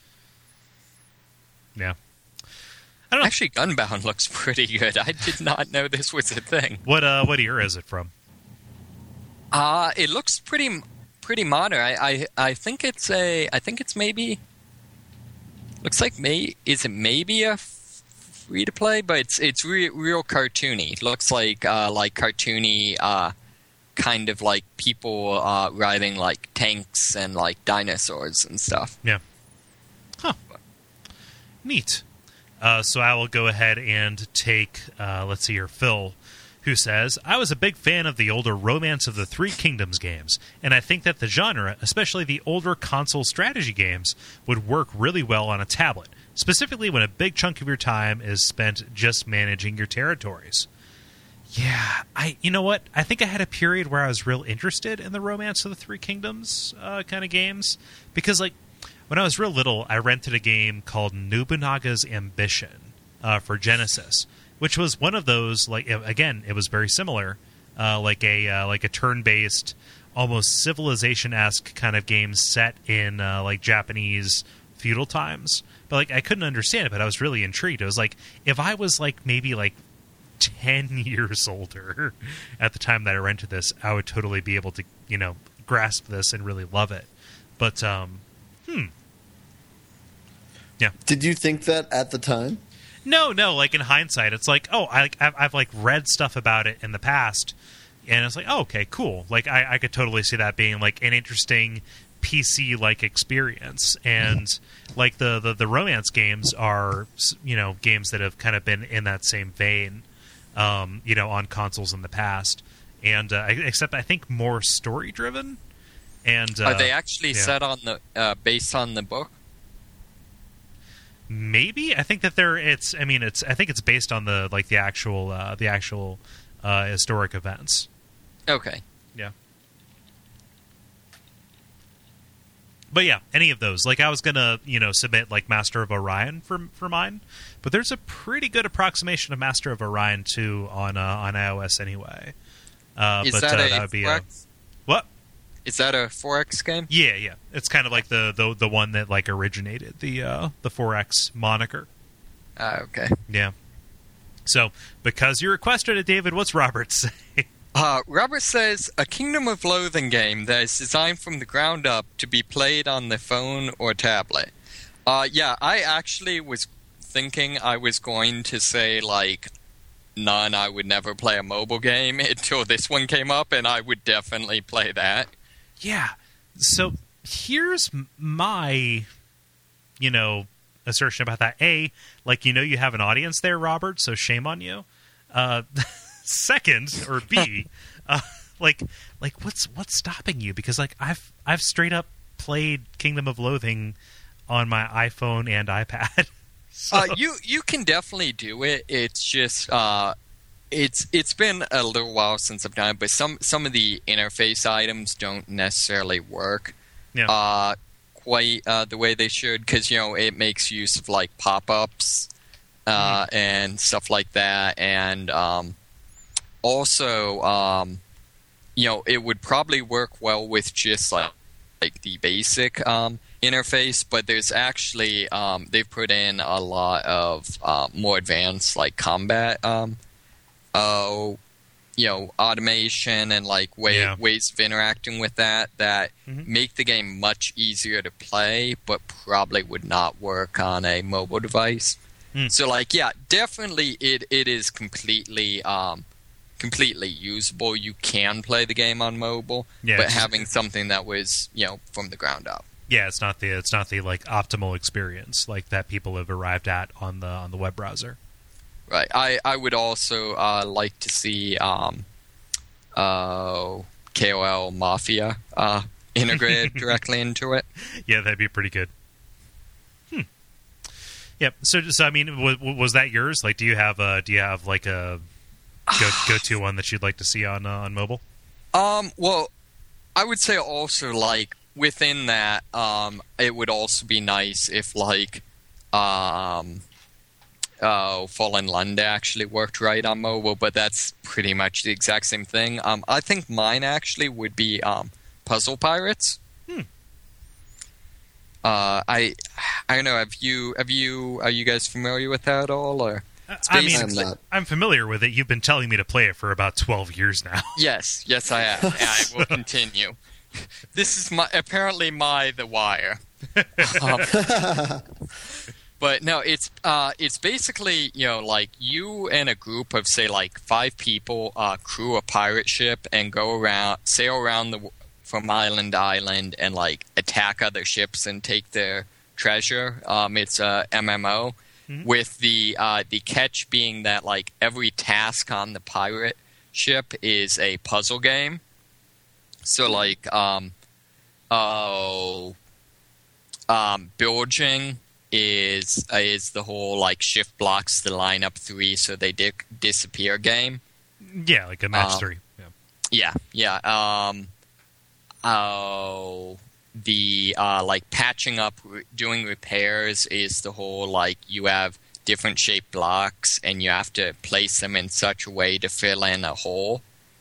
[SPEAKER 1] Yeah. I don't know.
[SPEAKER 3] Actually, Gunbound looks pretty good. I did not know this was a thing.
[SPEAKER 1] What era is it from?
[SPEAKER 3] It looks pretty modern. I think it's maybe. Looks like is it maybe a free to play? But it's real cartoony. It looks like cartoony, kind of like people riding like tanks and like dinosaurs and stuff.
[SPEAKER 1] Yeah. Huh. Neat. So I will go ahead and take, let's see here, Phil, who says, I was a big fan of the older Romance of the Three Kingdoms games, and I think that the genre, especially the older console strategy games, would work really well on a tablet, specifically when a big chunk of your time is spent just managing your territories. Yeah, you know what? I think I had a period where I was real interested in the Romance of the Three Kingdoms kind of games, because, like, when I was real little, I rented a game called Nobunaga's Ambition for Genesis, which was one of those, like, again, it was very similar, like a turn-based, almost Civilization-esque kind of game set in like Japanese feudal times. But like I couldn't understand it, but I was really intrigued. It was like if I was like maybe like 10 years older at the time that I rented this, I would totally be able to, grasp this and really love it. But yeah.
[SPEAKER 2] Did you think that at the time?
[SPEAKER 1] No. Like in hindsight, it's like, oh, I've like read stuff about it in the past, and it's like, oh, okay, cool. Like I could totally see that being like an interesting PC like experience. And like the romance games are, games that have kind of been in that same vein, on consoles in the past, and except I think more story driven. And
[SPEAKER 3] are they actually set on the based on the book?
[SPEAKER 1] Maybe I think that I think it's based on the actual historic events.
[SPEAKER 3] Okay.
[SPEAKER 1] Yeah. But yeah, any of those. Like I was gonna, submit like Master of Orion for mine, but there's a pretty good approximation of Master of Orion 2 on iOS anyway.
[SPEAKER 3] That would be 4X?
[SPEAKER 1] What?
[SPEAKER 3] Is that a 4X game?
[SPEAKER 1] Yeah. It's kind of like the one that like originated the 4X moniker.
[SPEAKER 3] Okay.
[SPEAKER 1] Yeah. So, because you requested it, David, what's Robert say?
[SPEAKER 3] Robert says, a Kingdom of Loathing game that is designed from the ground up to be played on the phone or tablet. Yeah, I actually was thinking I was going to say, like, none, I would never play a mobile game until this one came up, and I would definitely play that.
[SPEAKER 1] Yeah. So here's my, assertion about that. A, like, you have an audience there, Robert, so shame on you. Second, or B, like what's stopping you? Because like I've straight up played Kingdom of Loathing on my iPhone and iPad. So.
[SPEAKER 3] You can definitely do it. It's just it's been a little while since I've done it, but some of the interface items don't necessarily work quite the way they should, because it makes use of like pop-ups and stuff like that, and also it would probably work well with just like the basic interface, but there's actually they've put in a lot of more advanced like combat automation and like ways of interacting with that make the game much easier to play, but probably would not work on a mobile device. So like definitely it is completely usable. You can play the game on mobile, but having something that was from the ground up.
[SPEAKER 1] Yeah, it's not the like optimal experience like that people have arrived at on the web browser.
[SPEAKER 3] Right. I would also like to see KOL Mafia integrated directly into it.
[SPEAKER 1] Yeah, that'd be pretty good. Yep. So I mean, was that yours? Like, do you have like a go-to one that you'd like to see on mobile?
[SPEAKER 3] Well, I would say also like within that, it would also be nice if like Fallen Lund actually worked right on mobile, but that's pretty much the exact same thing. I think mine actually would be Puzzle Pirates. I don't know. Are you guys familiar with that at all? Or
[SPEAKER 1] I'm familiar with it. You've been telling me to play it for about 12 years now.
[SPEAKER 3] Yes, I have. And I will continue. This is apparently The Wire. But no, it's basically, like you and a group of, say, like 5 people crew a pirate ship and sail around from island to island and like attack other ships and take their treasure. It's a MMO, with the catch being that like every task on the pirate ship is a puzzle game. So like bilging is the whole like shift blocks the line up 3 so they disappear game.
[SPEAKER 1] Yeah, like a match 3.
[SPEAKER 3] Yeah. The like patching up, doing repairs is the whole like you have different shaped blocks and you have to place them in such a way to fill in a hole.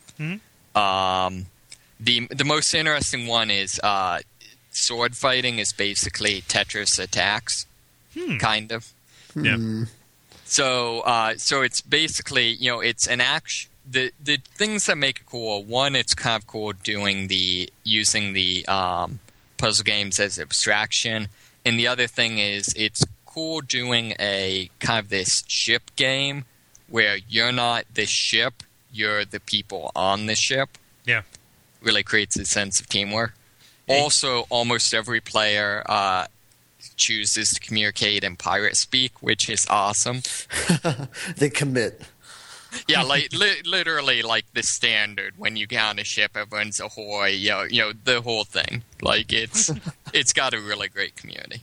[SPEAKER 3] The most interesting one is sword fighting is basically Tetris Attacks, kind of.
[SPEAKER 1] Yeah.
[SPEAKER 3] So it's basically, it's an action. The things that make it cool, one, it's kind of cool using the puzzle games as abstraction, and the other thing is it's cool doing a kind of this ship game where you're not the ship, you're the people on the ship.
[SPEAKER 1] Yeah.
[SPEAKER 3] Really creates a sense of teamwork. Also, almost every player chooses to communicate in pirate speak, which is awesome.
[SPEAKER 2] They commit.
[SPEAKER 3] Yeah, like literally, like the standard when you get on a ship, everyone's ahoy, the whole thing. Like it's got a really great community.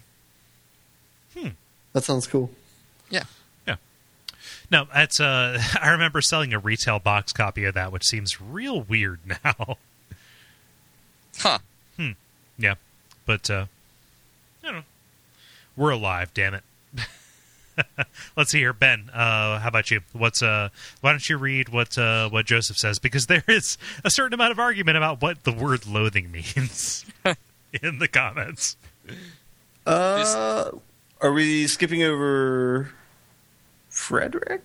[SPEAKER 2] That sounds cool.
[SPEAKER 3] Yeah.
[SPEAKER 1] No, that's I remember selling a retail box copy of that, which seems real weird now.
[SPEAKER 3] Huh.
[SPEAKER 1] Yeah, but I don't know. We're alive, damn it. Let's see here, Ben. How about you? Why don't you read what Joseph says? Because there is a certain amount of argument about what the word loathing means in the comments.
[SPEAKER 2] Are we skipping over Frederick?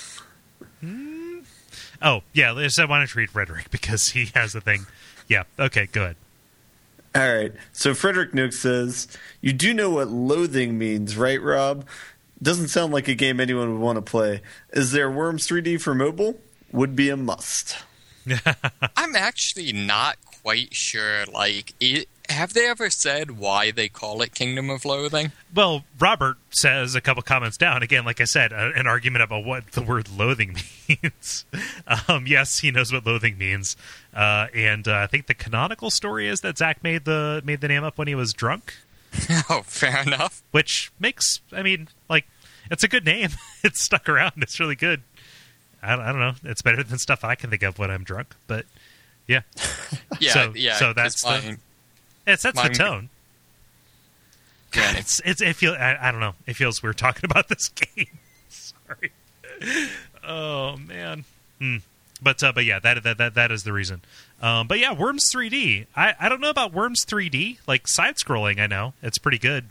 [SPEAKER 1] Oh, yeah. I said, why don't you read Frederick? Because he has a thing. Yeah. Okay, go ahead.
[SPEAKER 2] All right. So Frederick Nook says, you do know what loathing means, right, Rob? Doesn't sound like a game anyone would want to play. Is there Worms 3D for mobile? Would be a must.
[SPEAKER 3] I'm actually not quite sure. Like, have they ever said why they call it Kingdom of Loathing?
[SPEAKER 1] Well, Robert says a couple comments down. Again, like I said, an argument about what the word loathing means. Yes, he knows what loathing means. And I think the canonical story is that Zach made the name up when he was drunk.
[SPEAKER 3] Oh, fair enough.
[SPEAKER 1] Which makes, it's a good name. It's stuck around. It's really good. I don't know. It's better than stuff I can think of when I'm drunk. But yeah, So that's the tone.
[SPEAKER 3] Yeah,
[SPEAKER 1] I don't know. It feels weird talking about this game. Sorry. Oh man. But yeah, that is the reason. But yeah, Worms 3D. I don't know about Worms 3D. Like side scrolling, I know it's pretty good.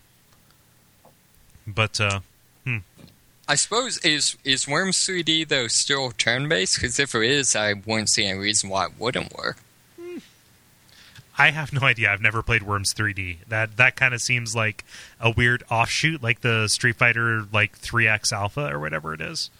[SPEAKER 1] But
[SPEAKER 3] I suppose is Worms 3D though still turn based? Because if it is, I wouldn't see any reason why it wouldn't work.
[SPEAKER 1] I have no idea. I've never played Worms 3D. That kind of seems like a weird offshoot, like the Street Fighter 3X Alpha or whatever it is.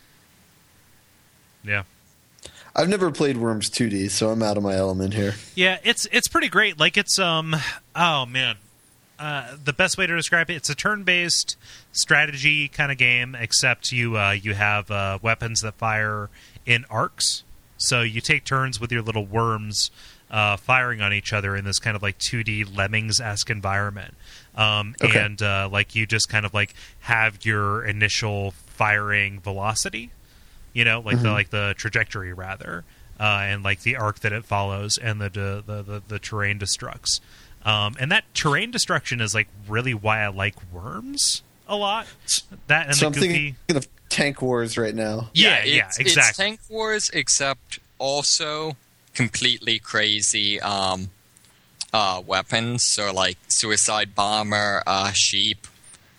[SPEAKER 1] Yeah.
[SPEAKER 2] I've never played Worms 2D, so I'm out of my element here.
[SPEAKER 1] Yeah, it's pretty great. Like it's oh man. The best way to describe it, it's a turn-based strategy kind of game, except you have weapons that fire in arcs. So you take turns with your little worms firing on each other in this kind of 2D Lemmings-esque environment.
[SPEAKER 2] Okay.
[SPEAKER 1] And you just kind of have your initial firing velocity, the trajectory rather, and the arc that it follows, and the terrain destructs. And that terrain destruction is really why I like Worms. a lot. That and
[SPEAKER 2] So I'm
[SPEAKER 1] the goofy.
[SPEAKER 2] thinking of Tank Wars right now.
[SPEAKER 1] Yeah,
[SPEAKER 3] it's
[SPEAKER 1] exactly.
[SPEAKER 3] It's Tank Wars, except also completely crazy weapons. So like Suicide Bomber, Sheep,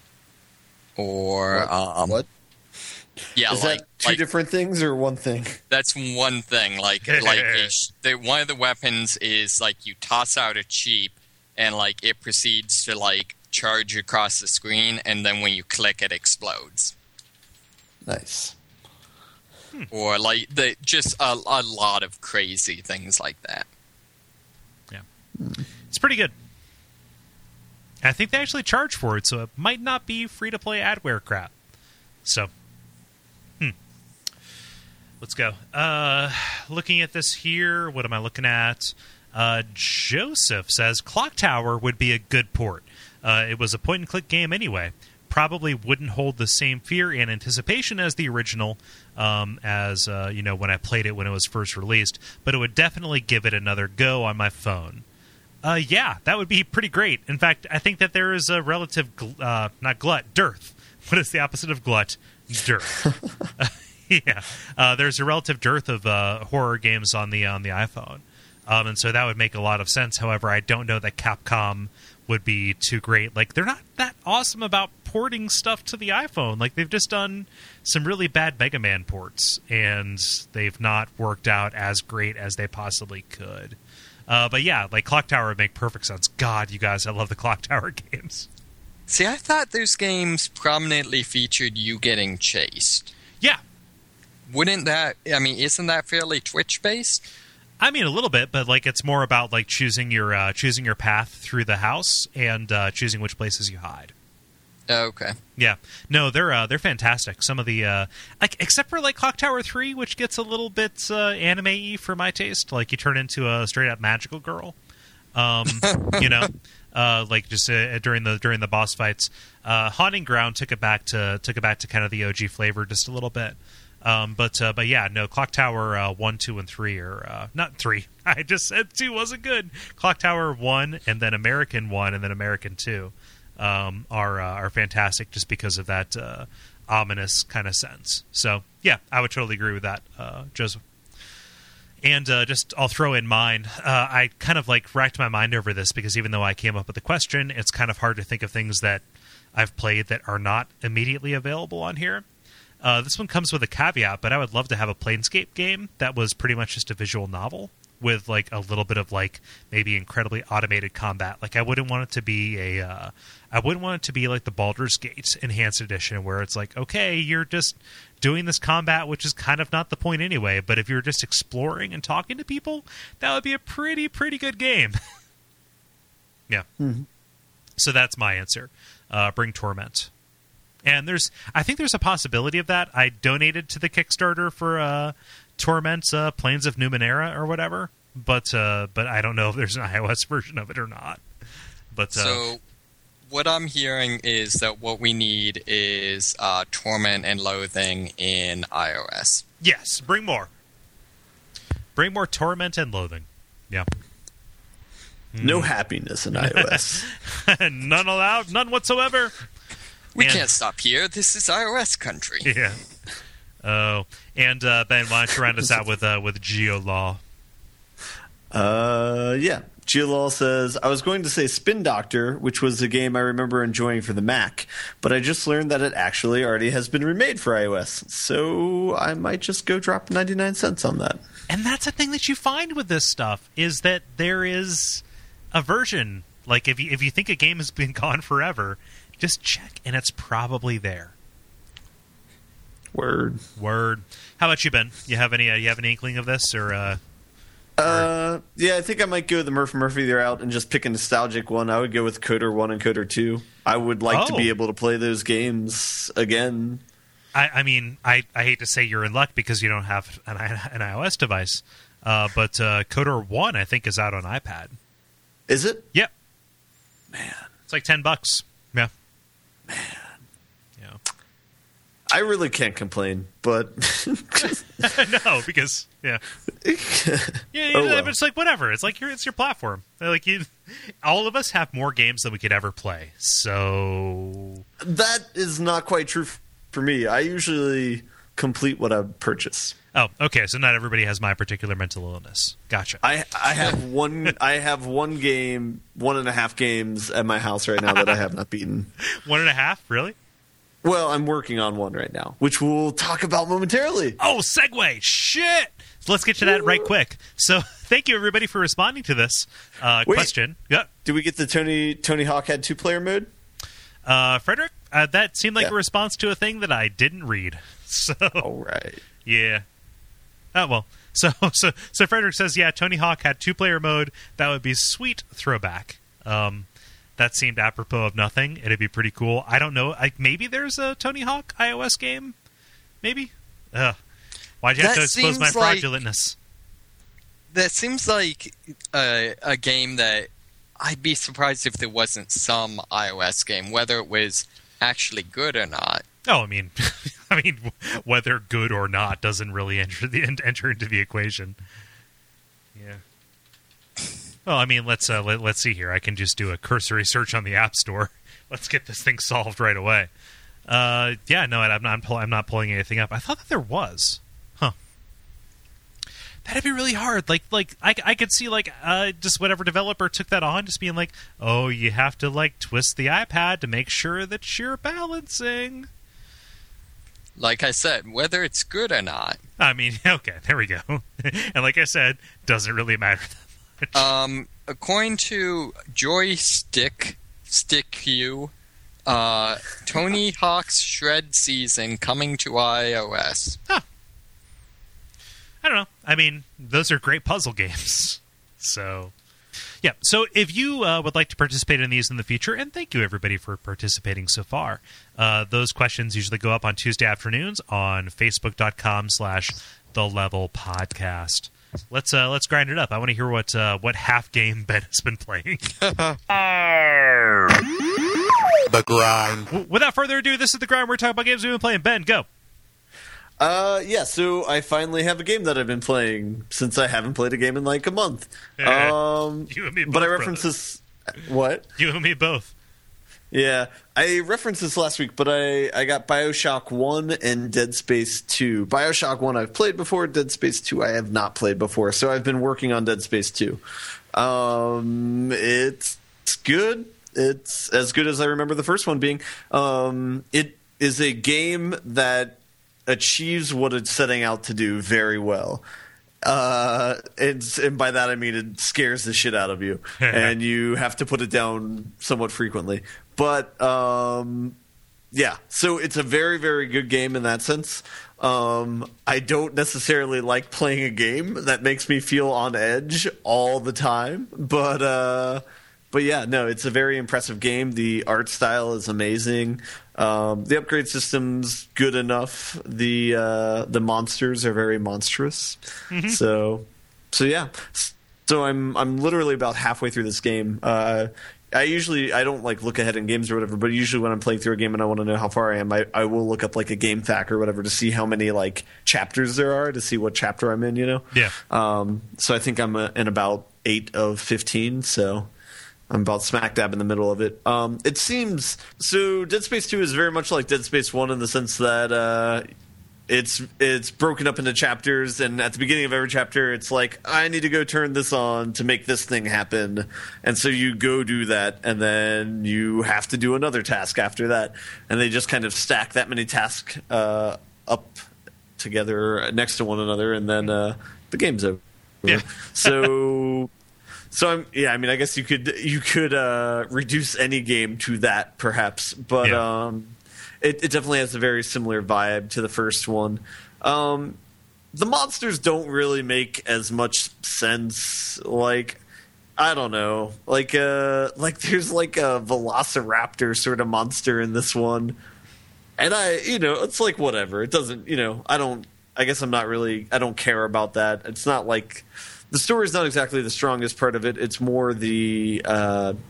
[SPEAKER 3] or
[SPEAKER 2] What?
[SPEAKER 3] Yeah,
[SPEAKER 2] Is
[SPEAKER 3] like
[SPEAKER 2] that two different things or one thing?
[SPEAKER 3] that's one thing. Like one of the weapons is like you toss out a Sheep, and like it proceeds to like charge across the screen, and then when you click, it explodes.
[SPEAKER 2] Nice.
[SPEAKER 3] Or like just a lot of crazy things like that.
[SPEAKER 1] Yeah, it's pretty good. I think they actually charge for it, so it might not be free to play adware crap. So, let's go. Looking at this here, what am I looking at? Joseph says Clock Tower would be a good port. It was a point-and-click game anyway. Probably wouldn't hold the same fear and anticipation as the original, when I played it when it was first released, but it would definitely give it another go on my phone. Yeah, that would be pretty great. In fact, I think that there is a relative, not glut, dearth. What is the opposite of glut? Dearth. Yeah, there's a relative dearth of horror games on the iPhone, and so that would make a lot of sense. However, I don't know that Capcom would be too great. Like, they're not that awesome about porting stuff to the iPhone. Like, they've just done some really bad Mega Man ports, and they've not worked out as great as they possibly could. But yeah, like Clock Tower would make perfect sense. God, you guys, I love the Clock Tower games.
[SPEAKER 3] See, I thought those games prominently featured you getting chased.
[SPEAKER 1] Yeah.
[SPEAKER 3] Isn't that fairly Twitch-based?
[SPEAKER 1] I mean, a little bit, but like it's more about like choosing your path through the house and choosing which places you hide.
[SPEAKER 3] Okay.
[SPEAKER 1] Yeah, no, they're fantastic. Some of the except for like Clock Tower 3, which gets a little bit anime-y for my taste. Like you turn into a straight up magical girl, like just during the boss fights. Haunting Ground took it back to kind of the OG flavor just a little bit. But yeah, no, Clock Tower 1, 2, and 3 are not 3. I just said 2 wasn't good. Clock Tower 1 and then American 1 and then American 2 are fantastic just because of that ominous kind of sense. So yeah, I would totally agree with that, Joseph. And I'll throw in mine. I kind of like racked my mind over this because even though I came up with the question, it's kind of hard to think of things that I've played that are not immediately available on here. This one comes with a caveat, but I would love to have a Planescape game that was pretty much just a visual novel with like a little bit of like maybe incredibly automated combat. Like I wouldn't want it to be like the Baldur's Gate Enhanced Edition where it's like, okay, you're just doing this combat, which is kind of not the point anyway. But if you're just exploring and talking to people, that would be a pretty good game. Yeah. Mm-hmm. So that's my answer. Bring Torment. And I think there's a possibility of that. I donated to the Kickstarter for Torment, Plains of Numenera or whatever, but I don't know if there's an iOS version of it or not. But
[SPEAKER 3] so what I'm hearing is that what we need is Torment and Loathing in iOS.
[SPEAKER 1] Yes, bring more. Bring more Torment and Loathing. Yeah.
[SPEAKER 2] No happiness in iOS.
[SPEAKER 1] None allowed, none whatsoever.
[SPEAKER 3] We can't stop here. This is iOS country.
[SPEAKER 1] Yeah. Oh, and Ben, why don't you round us out with GeoLaw?
[SPEAKER 2] Yeah. GeoLaw says, I was going to say Spin Doctor, which was a game I remember enjoying for the Mac, but I just learned that it actually already has been remade for iOS, so I might just go drop 99 cents on that.
[SPEAKER 1] And that's the thing that you find with this stuff, is that there is a version. Like, if you think a game has been gone forever, just check, and it's probably there.
[SPEAKER 2] Word.
[SPEAKER 1] How about you, Ben? You have any inkling of this, or?
[SPEAKER 2] Yeah, I think I might go the Murphy They're Out and just pick a nostalgic one. I would go with Coder 1 and Coder 2. I would like to be able to play those games again.
[SPEAKER 1] I mean, I hate to say you're in luck because you don't have an iOS device, but Coder 1, I think, is out on iPad.
[SPEAKER 2] Is it?
[SPEAKER 1] Yep.
[SPEAKER 2] Man.
[SPEAKER 1] It's like $10. Yeah.
[SPEAKER 2] Man. I really can't complain, but
[SPEAKER 1] No, because yeah,
[SPEAKER 2] Oh, well.
[SPEAKER 1] but it's like whatever. It's like it's your platform. Like all of us have more games than we could ever play. So
[SPEAKER 2] that is not quite true for me. I usually complete what I purchase.
[SPEAKER 1] oh, okay. So not everybody has my particular mental illness. Gotcha.
[SPEAKER 2] I have one. I have 1.5 games at my house right now that I have not beaten.
[SPEAKER 1] 1.5, really?
[SPEAKER 2] Well, I'm working on one right now, which we'll talk about momentarily.
[SPEAKER 1] Oh, segue! Shit! So let's get to that right quick. So thank you everybody for responding to this question. Yeah,
[SPEAKER 2] Did we get the Tony Hawk had 2-player mode?
[SPEAKER 1] Frederick, that seemed like
[SPEAKER 2] Yeah.
[SPEAKER 1] a response to a thing that I didn't read. So
[SPEAKER 2] All right.
[SPEAKER 1] yeah. Oh well. So Frederick says, yeah, Tony Hawk had 2-player mode. That would be sweet throwback. That seemed apropos of nothing. It'd be pretty cool. I don't know. Maybe there's a Tony Hawk iOS game. Maybe. Why'd you have to expose my fraudulentness?
[SPEAKER 3] That seems like a game that I'd be surprised if there wasn't some iOS game, whether it was actually good or not.
[SPEAKER 1] Oh, I mean, whether good or not doesn't really enter into the equation. Yeah. Well, I mean, let's see here. I can just do a cursory search on the App Store. Let's get this thing solved right away. Yeah, no, I'm not pulling anything up. I thought that there was. Huh. That'd be really hard. Like I could see just whatever developer took that on, just being like, oh, you have to twist the iPad to make sure that you're balancing.
[SPEAKER 3] Like I said, whether it's good or not.
[SPEAKER 1] I mean, okay, there we go. And like I said, doesn't really matter that much.
[SPEAKER 3] According to Joystick You, Tony Hawk's Shred Season coming to iOS.
[SPEAKER 1] Huh. I don't know. I mean, those are great puzzle games. So, yeah. So if you would like to participate in these in the future, and thank you everybody for participating so far, those questions usually go up on Tuesday afternoons on Facebook.com/TheLevelPodcast. Let's grind it up. I want to hear what half game Ben has been playing.
[SPEAKER 4] The grind.
[SPEAKER 1] Without further ado, this is The Grind. We're talking about games we've been playing. Ben, go.
[SPEAKER 2] Yeah, so I finally have a game that I've been playing since I haven't played a game in like a month.
[SPEAKER 1] You and me both,
[SPEAKER 2] but I referenced this. What?
[SPEAKER 1] You and me both.
[SPEAKER 2] Yeah, I referenced this last week, but I got BioShock 1 and Dead Space 2. BioShock 1 I've played before, Dead Space 2 I have not played before, so I've been working on Dead Space 2. It's good. It's as good as I remember the first one being. It is a game that achieves what it's setting out to do very well. And by that I mean it scares the shit out of you, and you have to put it down somewhat frequently. But yeah, so it's a very, very good game in that sense. I don't necessarily like playing a game that makes me feel on edge all the time, but yeah, no, it's a very impressive game. The art style is amazing. The upgrade system's good enough. The monsters are very monstrous. Mm-hmm. So yeah. So I'm literally about halfway through this game. I don't look ahead in games or whatever, but usually when I'm playing through a game and I want to know how far I am, I will look up like a game fact or whatever to see how many chapters there are, to see what chapter I'm in,
[SPEAKER 1] Yeah.
[SPEAKER 2] So I think I'm in about 8 of 15, so I'm about smack dab in the middle of it. It seems so. Dead Space 2 is very much like Dead Space 1 in the sense that it's broken up into chapters, and at the beginning of every chapter, it's like, I need to go turn this on to make this thing happen, and so you go do that, and then you have to do another task after that, and they just kind of stack that many tasks up together next to one another, and then the game's over.
[SPEAKER 1] Yeah.
[SPEAKER 2] So I mean, I guess you could reduce any game to that, perhaps, but
[SPEAKER 1] yeah.
[SPEAKER 2] It definitely has a very similar vibe to the first one. The monsters don't really make as much sense. I don't know, there's a velociraptor sort of monster in this one, and it's like whatever. It doesn't, I guess I don't care about that. It's not like. The story is not exactly the strongest part of it. It's more the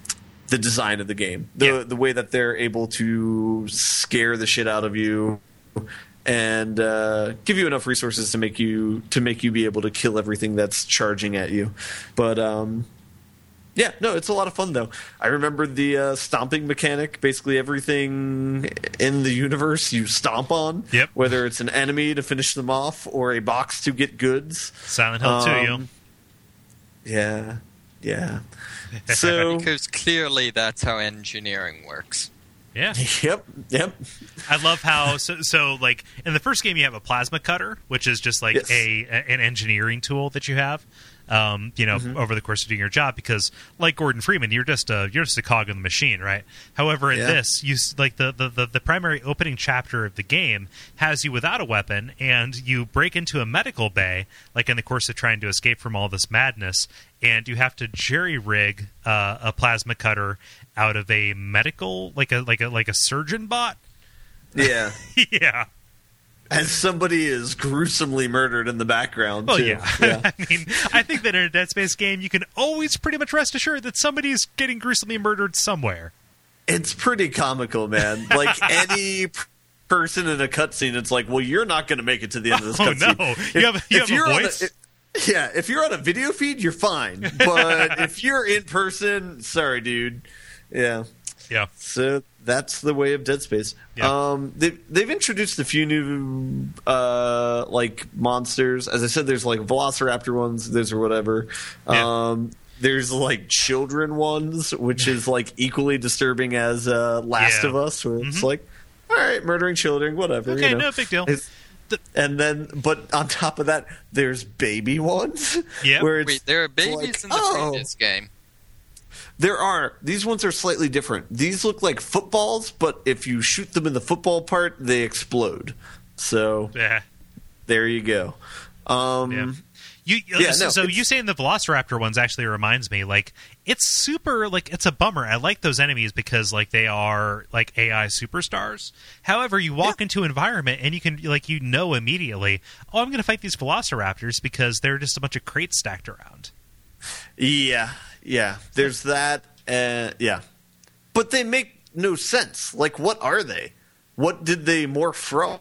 [SPEAKER 2] design of the game, the way that they're able to scare the shit out of you and give you enough resources to make you be able to kill everything that's charging at you. But yeah, no, it's a lot of fun though. I remember the stomping mechanic. Basically, everything in the universe you stomp on.
[SPEAKER 1] Yep.
[SPEAKER 2] Whether it's an enemy to finish them off or a box to get goods.
[SPEAKER 1] Silent Hill 2, you.
[SPEAKER 2] Yeah. So
[SPEAKER 3] Because clearly that's how engineering works.
[SPEAKER 1] Yeah.
[SPEAKER 2] Yep.
[SPEAKER 1] I love how so like in the first game you have a plasma cutter, which is just like
[SPEAKER 2] Yes.
[SPEAKER 1] an engineering tool that you have. Over the course of doing your job, because like Gordon Freeman, you're just a cog in the machine, right? However, in this, you like the primary opening chapter of the game has you without a weapon, and you break into a medical bay, like in the course of trying to escape from all this madness, and you have to jerry rig a plasma cutter out of a medical, like a surgeon bot.
[SPEAKER 2] Yeah.
[SPEAKER 1] Yeah.
[SPEAKER 2] As somebody is gruesomely murdered in the background,
[SPEAKER 1] Well,
[SPEAKER 2] too.
[SPEAKER 1] yeah. I mean, I think that in a Dead Space game, you can always pretty much rest assured that somebody's getting gruesomely murdered somewhere.
[SPEAKER 2] It's pretty comical, man. Like any person in a cutscene, it's like, well, you're not going to make it to the end of this cutscene.
[SPEAKER 1] No. You have a voice?
[SPEAKER 2] Yeah, if you're on a video feed, you're fine. But if you're in person, sorry, dude. Yeah.
[SPEAKER 1] Yeah.
[SPEAKER 2] So that's the way of Dead Space.
[SPEAKER 1] Yeah.
[SPEAKER 2] They've introduced a few new like monsters. As I said, there's like Velociraptor ones, those or whatever.
[SPEAKER 1] Yeah.
[SPEAKER 2] There's like children ones, which is like equally disturbing as Last of Us, where it's like, all right, murdering children, whatever.
[SPEAKER 1] Okay, no big deal.
[SPEAKER 2] And then, but on top of that, there's baby ones.
[SPEAKER 1] Yeah.
[SPEAKER 3] Wait, there are babies
[SPEAKER 2] like,
[SPEAKER 3] in the previous game.
[SPEAKER 2] There are. These ones are slightly different. These look like footballs, but if you shoot them in the football part, they explode. So
[SPEAKER 1] Yeah.
[SPEAKER 2] there you go.
[SPEAKER 1] Yeah. You saying the Velociraptor ones actually reminds me, like, it's super, like, it's a bummer. I like those enemies because, like, they are, like, AI superstars. However, you walk into an environment and you can, like, immediately, oh, I'm going to fight these Velociraptors because they're just a bunch of crates stacked around.
[SPEAKER 2] Yeah. There's that. Yeah. But they make no sense. Like, what are they? What did they morph from?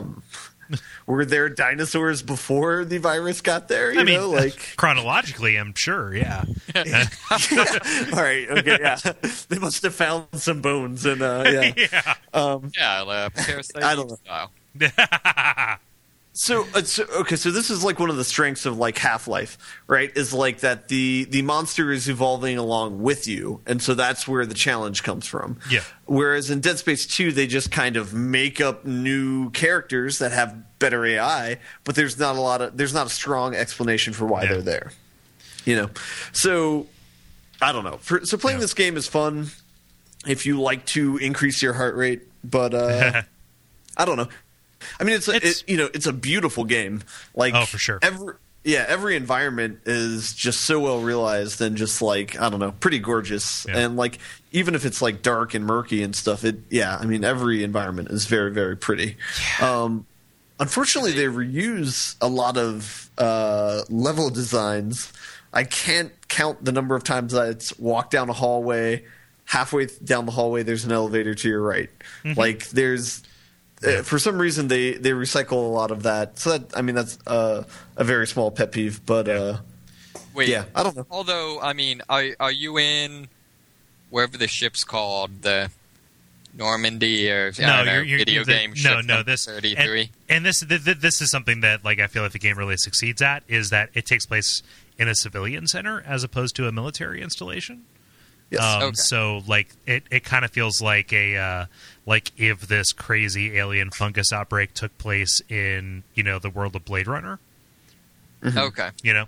[SPEAKER 2] Were there dinosaurs before the virus got there? You know, like
[SPEAKER 1] chronologically, I'm sure. Yeah.
[SPEAKER 2] All right. Okay. Yeah. They must have found some bones and yeah.
[SPEAKER 3] Parasite
[SPEAKER 2] I don't know.
[SPEAKER 3] style.
[SPEAKER 2] So this is like one of the strengths of like Half-Life, right? Is like that the monster is evolving along with you, and so that's where the challenge comes from.
[SPEAKER 1] Yeah.
[SPEAKER 2] Whereas in Dead Space 2, they just kind of make up new characters that have better AI, but there's not a strong explanation for why they're there. You know, so I don't know. So playing this game is fun if you like to increase your heart rate, but I don't know. I mean, it's a beautiful game. Like,
[SPEAKER 1] oh, for sure.
[SPEAKER 2] Every environment is just so well realized and just like, I don't know, pretty gorgeous.
[SPEAKER 1] Yeah.
[SPEAKER 2] And like, even if it's like dark and murky and stuff, I mean, every environment is very, very pretty. Yeah. Unfortunately, they reuse a lot of level designs. I can't count the number of times I walked down a hallway. Halfway down the hallway, there's an elevator to your right.
[SPEAKER 1] Mm-hmm.
[SPEAKER 2] Like, there's. For some reason, they recycle a lot of that. So that's a very small pet peeve. But
[SPEAKER 3] wait,
[SPEAKER 2] yeah, I don't know.
[SPEAKER 3] Although, I mean, are you wherever the ship's called, the Normandy or video game ship?
[SPEAKER 1] No, this
[SPEAKER 3] 33.
[SPEAKER 1] And this is something that like I feel like the game really succeeds at, is that it takes place in a civilian center as opposed to a military installation.
[SPEAKER 2] Yes.
[SPEAKER 3] Okay.
[SPEAKER 1] So like it kind of feels like a like if this crazy alien fungus outbreak took place in the world of Blade Runner.
[SPEAKER 2] Mm-hmm.
[SPEAKER 3] Okay.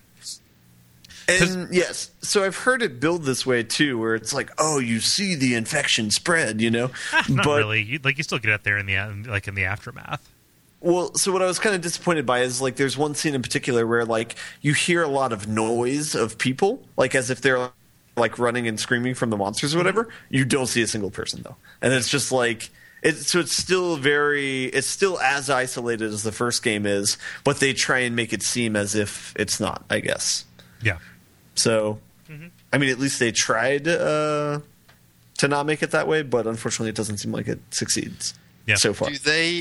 [SPEAKER 2] And yes, so I've heard it build this way too, where it's like, oh, you see the infection spread,
[SPEAKER 1] Not really. You still get out there in the aftermath.
[SPEAKER 2] Well, so what I was kind of disappointed by is like there's one scene in particular where like you hear a lot of noise of people, like as if they're like running and screaming from the monsters or whatever. You don't see a single person though, and it's just like it's still as isolated as the first game is, but they try and make it seem as if it's not, I guess.
[SPEAKER 1] Yeah.
[SPEAKER 2] So, I mean, at least they tried to not make it that way, but unfortunately, it doesn't seem like it succeeds so far.
[SPEAKER 3] Do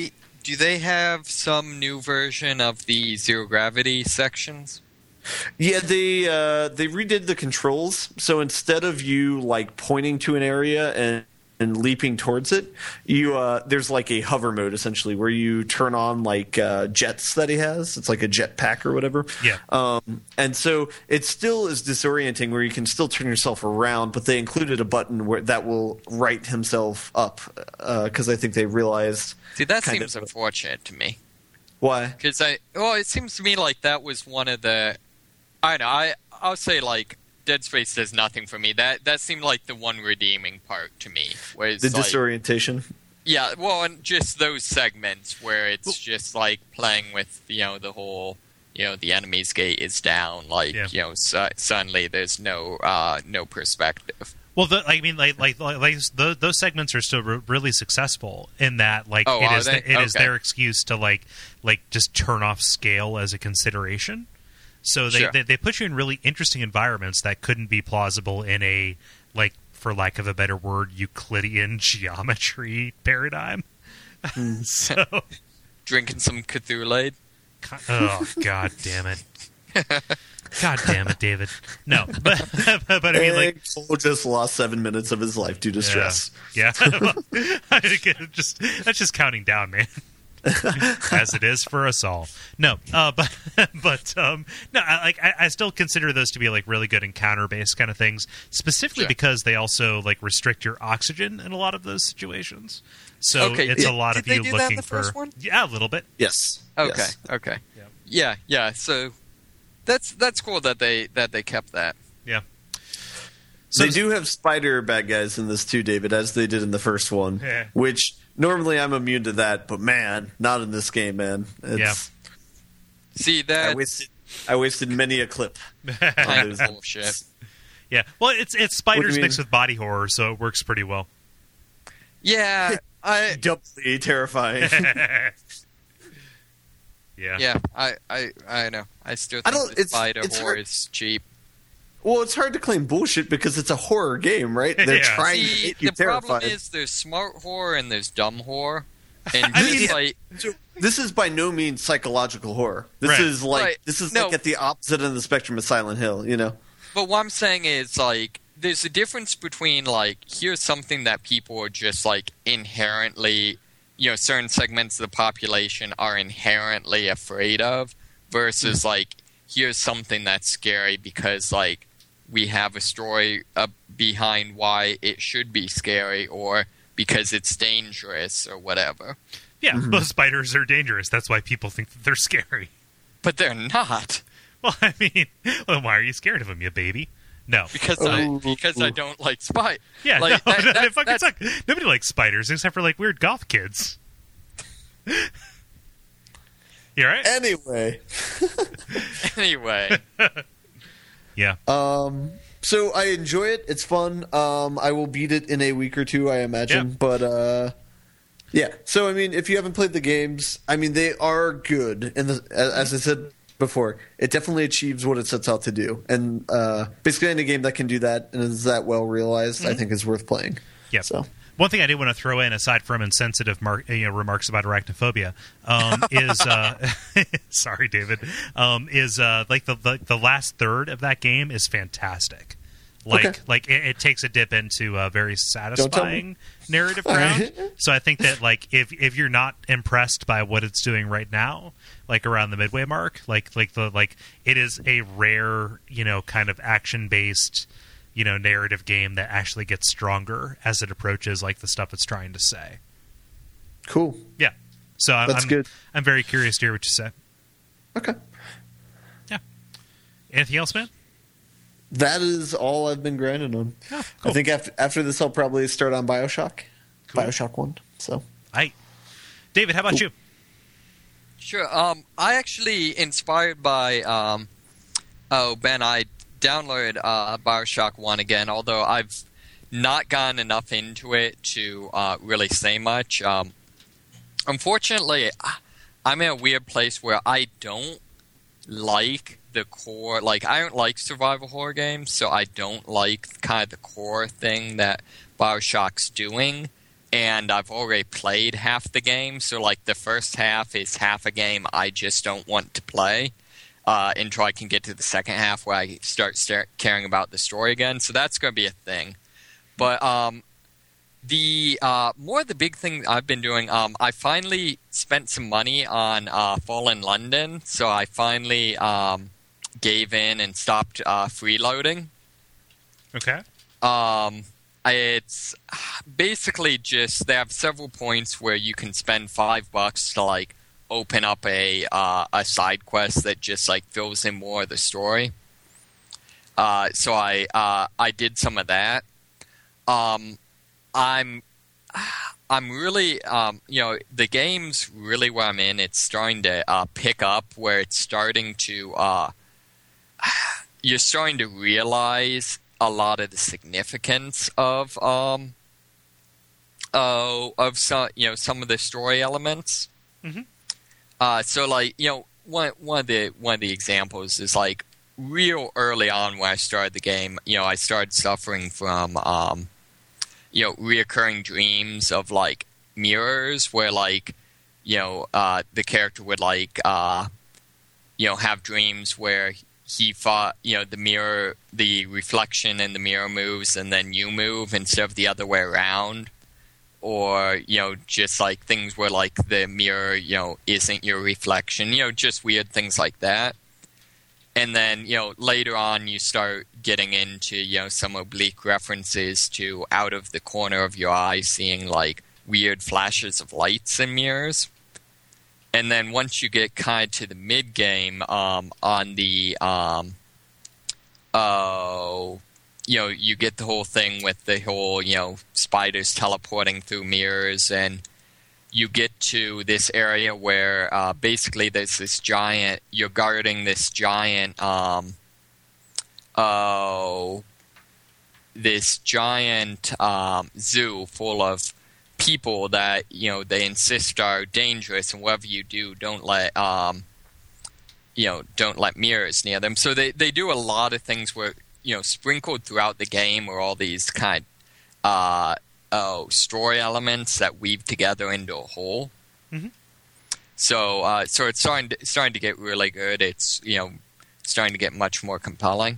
[SPEAKER 3] do they have some new version of the zero gravity sections?
[SPEAKER 2] Yeah, they redid the controls. So instead of you like pointing to an area and leaping towards it, you there's like a hover mode essentially where you turn on like jets that he has. It's like a jet pack or whatever.
[SPEAKER 1] Yeah.
[SPEAKER 2] And so it still is disorienting where you can still turn yourself around, but they included a button where that will right himself up because I think they realized.
[SPEAKER 3] See, that seems unfortunate to me.
[SPEAKER 2] Why?
[SPEAKER 3] Because it seems to me like that was one of the. I don't know. I'll say like Dead Space does nothing for me. That seemed like the one redeeming part to me. Was
[SPEAKER 2] the disorientation.
[SPEAKER 3] Yeah, well, and just those segments where it's just like playing with the whole the enemy's gate is down. Like suddenly there's no perspective.
[SPEAKER 1] Well, those segments are still really successful in that it is their excuse to like just turn off scale as a consideration. So they put you in really interesting environments that couldn't be plausible in a, like, for lack of a better word, Euclidean geometry paradigm. So
[SPEAKER 3] drinking some Cthulhu.
[SPEAKER 1] Oh, God damn it. God damn it, David. No, but I mean, like,
[SPEAKER 2] Cole just lost 7 minutes of his life due to stress.
[SPEAKER 1] Yeah. That's just counting down, man. As it is for us all. No, I still consider those to be like really good encounter-based kind of things, specifically because they also like restrict your oxygen in a lot of those situations. So it's a lot of you looking for. Yeah, a little bit.
[SPEAKER 2] Yes.
[SPEAKER 3] Okay.
[SPEAKER 2] Yes.
[SPEAKER 3] Okay. Yeah. So that's cool that they kept that.
[SPEAKER 1] Yeah.
[SPEAKER 2] So they do have spider bad guys in this too, David, as they did in the first one.
[SPEAKER 1] Yeah.
[SPEAKER 2] Which normally I'm immune to that, but man, not in this game, man.
[SPEAKER 3] See that
[SPEAKER 2] I wasted many a clip.
[SPEAKER 3] Bullshit.
[SPEAKER 1] Yeah. Well, it's spiders mixed with body horror, so it works pretty well.
[SPEAKER 3] Yeah.
[SPEAKER 2] Doubly terrifying.
[SPEAKER 1] Yeah.
[SPEAKER 3] Yeah. I know. I still think the spider horror is cheap.
[SPEAKER 2] Well, it's hard to claim bullshit because it's a horror game, right? They're trying to make you terrified.
[SPEAKER 3] The problem is there's smart horror and there's dumb horror. And
[SPEAKER 2] this is by no means psychological horror. This is like at the opposite end of the spectrum of Silent Hill, you know?
[SPEAKER 3] But what I'm saying is, like, there's a difference between, like, here's something that people are just, like, inherently, certain segments of the population are inherently afraid of versus, like, here's something that's scary because, like, we have a story behind why it should be scary or because it's dangerous or whatever.
[SPEAKER 1] Yeah, most spiders are dangerous. That's why people think that they're scary.
[SPEAKER 3] But they're not.
[SPEAKER 1] Well, I mean, why are you scared of them, you baby? No.
[SPEAKER 3] Because I don't like spiders.
[SPEAKER 1] Yeah,
[SPEAKER 3] like,
[SPEAKER 1] they fucking suck. Nobody likes spiders except for, like, weird goth kids. You all right?
[SPEAKER 2] Anyway.
[SPEAKER 1] Yeah.
[SPEAKER 2] So I enjoy it. It's fun. I will beat it in a week or two, I imagine. Yeah. But yeah. So I mean, if you haven't played the games, I mean, they are good. And as I said before, it definitely achieves what it sets out to do. And basically, any game that can do that and is that well realized, I think is worth playing.
[SPEAKER 1] Yeah.
[SPEAKER 2] So.
[SPEAKER 1] One thing I did want to throw in, aside from insensitive remarks about arachnophobia, is sorry, David, is like the last third of that game is fantastic. Like it takes a dip into a very satisfying narrative ground. So I think that like if you're not impressed by what it's doing right now, like around the midway mark, like it is a rare kind of action based. Narrative game that actually gets stronger as it approaches like the stuff it's trying to say.
[SPEAKER 2] Cool.
[SPEAKER 1] Yeah. So
[SPEAKER 2] That's good.
[SPEAKER 1] I'm very curious to hear what you say.
[SPEAKER 2] Okay.
[SPEAKER 1] Yeah. Anything else, man?
[SPEAKER 2] That is all I've been grinding on.
[SPEAKER 1] Oh, cool.
[SPEAKER 2] I think after this I'll probably start on BioShock. Cool. BioShock 1. So.
[SPEAKER 1] David, how about you?
[SPEAKER 3] Sure. I actually inspired by Ben, I downloaded BioShock 1 again, although I've not gotten enough into it to really say much. Unfortunately, I'm in a weird place where I don't like the core. Like, I don't like survival horror games, so I don't like kind of the core thing that BioShock's doing. and I've already played half the game. So, like, the first half is half a game I just don't want to play until I can get to the second half where I start caring about the story again. So that's going to be a thing. But the big thing I've been doing, I finally spent some money on Fallen London. So I finally gave in and stopped freeloading.
[SPEAKER 1] Okay.
[SPEAKER 3] It's basically just they have several points where you can spend $5 to like open up a side quest that just like fills in more of the story. So I did some of that. I'm really the game's really where I'm in. It's starting to pick up where it's starting to you're starting to realize a lot of the significance of some some of the story elements.
[SPEAKER 1] Mm-hmm.
[SPEAKER 3] So like one of the examples is like real early on when I started the game. I started suffering from reoccurring dreams of like mirrors where like the character would like have dreams where he thought, the reflection in the mirror moves and then you move instead of the other way around. Or, just like things where like the mirror, isn't your reflection, just weird things like that. And then, later on you start getting into, some oblique references to out of the corner of your eye seeing like weird flashes of lights in mirrors. And then once you get kind of to the mid-game on the, you get the whole thing with the whole, spiders teleporting through mirrors, and you get to this area where basically there's this giant, you're guarding this giant, zoo full of people that they insist are dangerous, and whatever you do, don't let mirrors near them. So they do a lot of things where sprinkled throughout the game are all these kind story elements that weave together into a whole.
[SPEAKER 1] Mm-hmm.
[SPEAKER 3] So it's starting to get really good. It's starting to get much more compelling.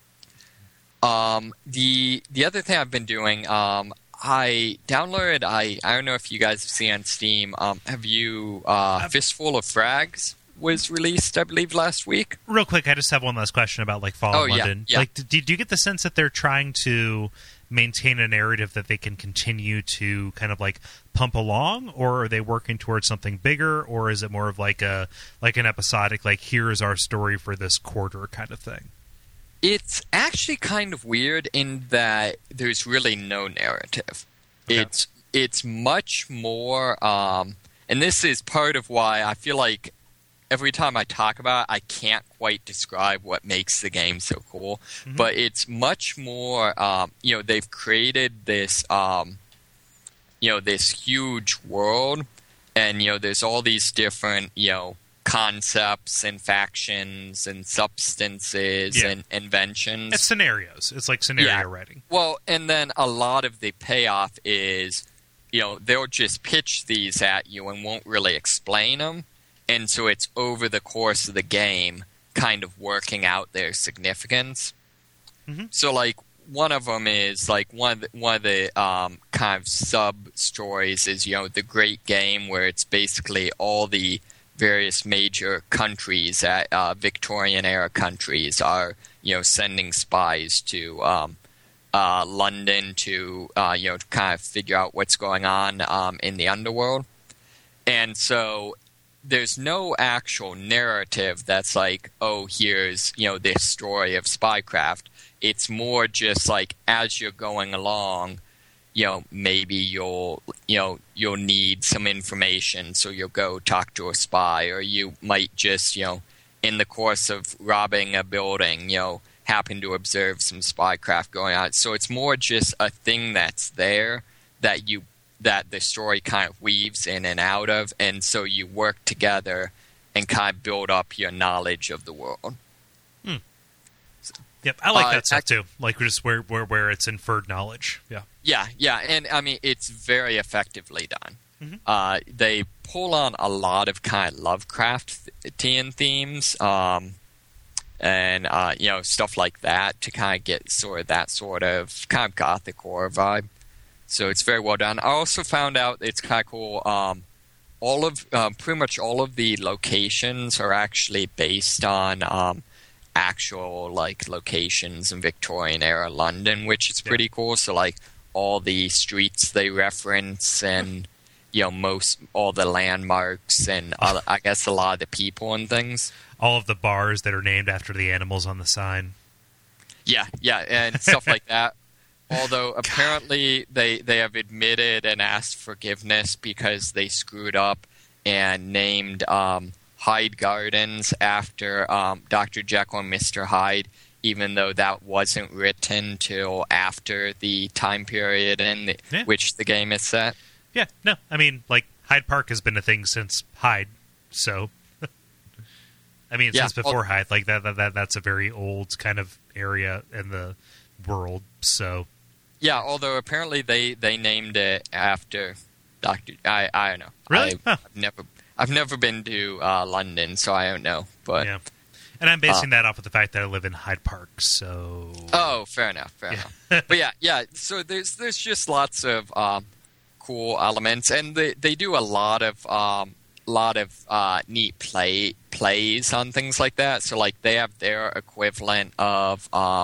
[SPEAKER 3] The other thing I've been doing, I downloaded. I don't know if you guys have seen on Steam. Have you Fistful of Frags was released, I believe, last week.
[SPEAKER 1] Real quick, I just have one last question about like Fallen London.
[SPEAKER 3] Yeah.
[SPEAKER 1] Like, do you get the sense that they're trying to maintain a narrative that they can continue to kind of like pump along, or are they working towards something bigger, or is it more of like an episodic, like here is our story for this quarter kind of thing?
[SPEAKER 3] It's actually kind of weird in that there's really no narrative. Okay. It's much more, and this is part of why I feel like every time I talk about it, I can't quite describe what makes the game so cool. Mm-hmm. But it's much more, they've created this, this huge world, and there's all these different, concepts and factions and substances and inventions.
[SPEAKER 1] It's scenarios. It's like scenario writing.
[SPEAKER 3] Well, and then a lot of the payoff is, they'll just pitch these at you and won't really explain them. And so it's over the course of the game kind of working out their significance. Mm-hmm. So, like, one of them is, like, one of the kind of sub-stories is, the Great Game, where it's basically all the various major countries, Victorian-era countries, are, sending spies to London to, to kind of figure out what's going on in the underworld. And so there's no actual narrative that's like, oh, here's, this story of spycraft. It's more just like as you're going along, maybe you'll need some information, so you'll go talk to a spy, or you might just, in the course of robbing a building, happen to observe some spycraft going on. So it's more just a thing that's there that the story kind of weaves in and out of, and so you work together and kind of build up your knowledge of the world.
[SPEAKER 1] Yep, I like that stuff too. Like just where it's inferred knowledge. Yeah.
[SPEAKER 3] Yeah, and I mean it's very effectively done.
[SPEAKER 1] Mm-hmm.
[SPEAKER 3] They pull on a lot of kind of Lovecraftian themes, and stuff like that to kind of get that sort of kind of gothic horror vibe. So it's very well done. I also found out it's kind of cool. Pretty much all of the locations are actually based on actual like locations in Victorian era London, which is pretty cool. So like all the streets they reference and all the landmarks and I guess a lot of the people and things.
[SPEAKER 1] All of the bars that are named after the animals on the sign.
[SPEAKER 3] Yeah, and stuff like that. Although apparently they have admitted and asked forgiveness because they screwed up and named Hyde Gardens after Dr. Jekyll and Mr. Hyde, even though that wasn't written till after the time period in which the game is set.
[SPEAKER 1] Yeah, no, I mean, like, Hyde Park has been a thing since Hyde, so... I mean, since before Hyde, like, that's a very old kind of area in the world, so...
[SPEAKER 3] Yeah, although apparently they named it after Dr. I don't know.
[SPEAKER 1] Really?
[SPEAKER 3] I've never been to London, so I don't know. But
[SPEAKER 1] yeah, and I'm basing that off of the fact that I live in Hyde Park. So
[SPEAKER 3] fair enough. But yeah. So there's just lots of cool elements, and they do a lot of neat plays on things like that. So like they have their equivalent of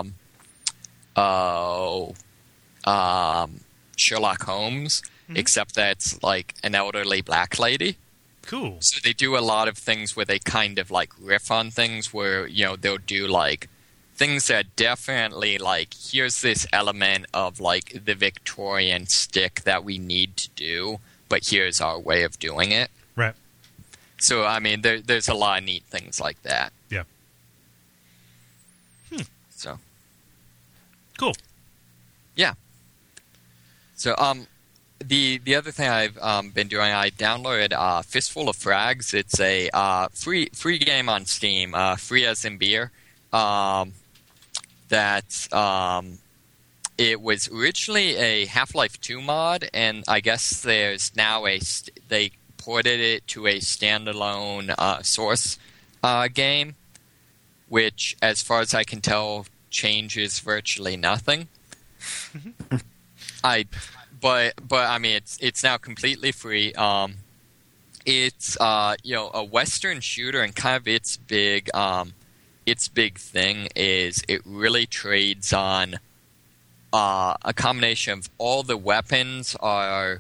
[SPEAKER 3] Sherlock Holmes, except that it's like an elderly black lady.
[SPEAKER 1] Cool.
[SPEAKER 3] So they do a lot of things where they kind of like riff on things where, they'll do like things that definitely like, here's this element of like the Victorian stick that we need to do, but here's our way of doing it.
[SPEAKER 1] Right.
[SPEAKER 3] So, I mean, there's a lot of neat things like that.
[SPEAKER 1] Yeah.
[SPEAKER 3] So.
[SPEAKER 1] Cool.
[SPEAKER 3] Yeah. So, the other thing I've been doing, I downloaded Fistful of Frags. It's a free game on Steam, free as in beer. It was originally a Half-Life 2 mod, and I guess there's now they ported it to a standalone source game, which, as far as I can tell, changes virtually nothing. But I mean, it's now completely free. It's a Western shooter, and kind of its big thing is it really trades on a combination of all the weapons are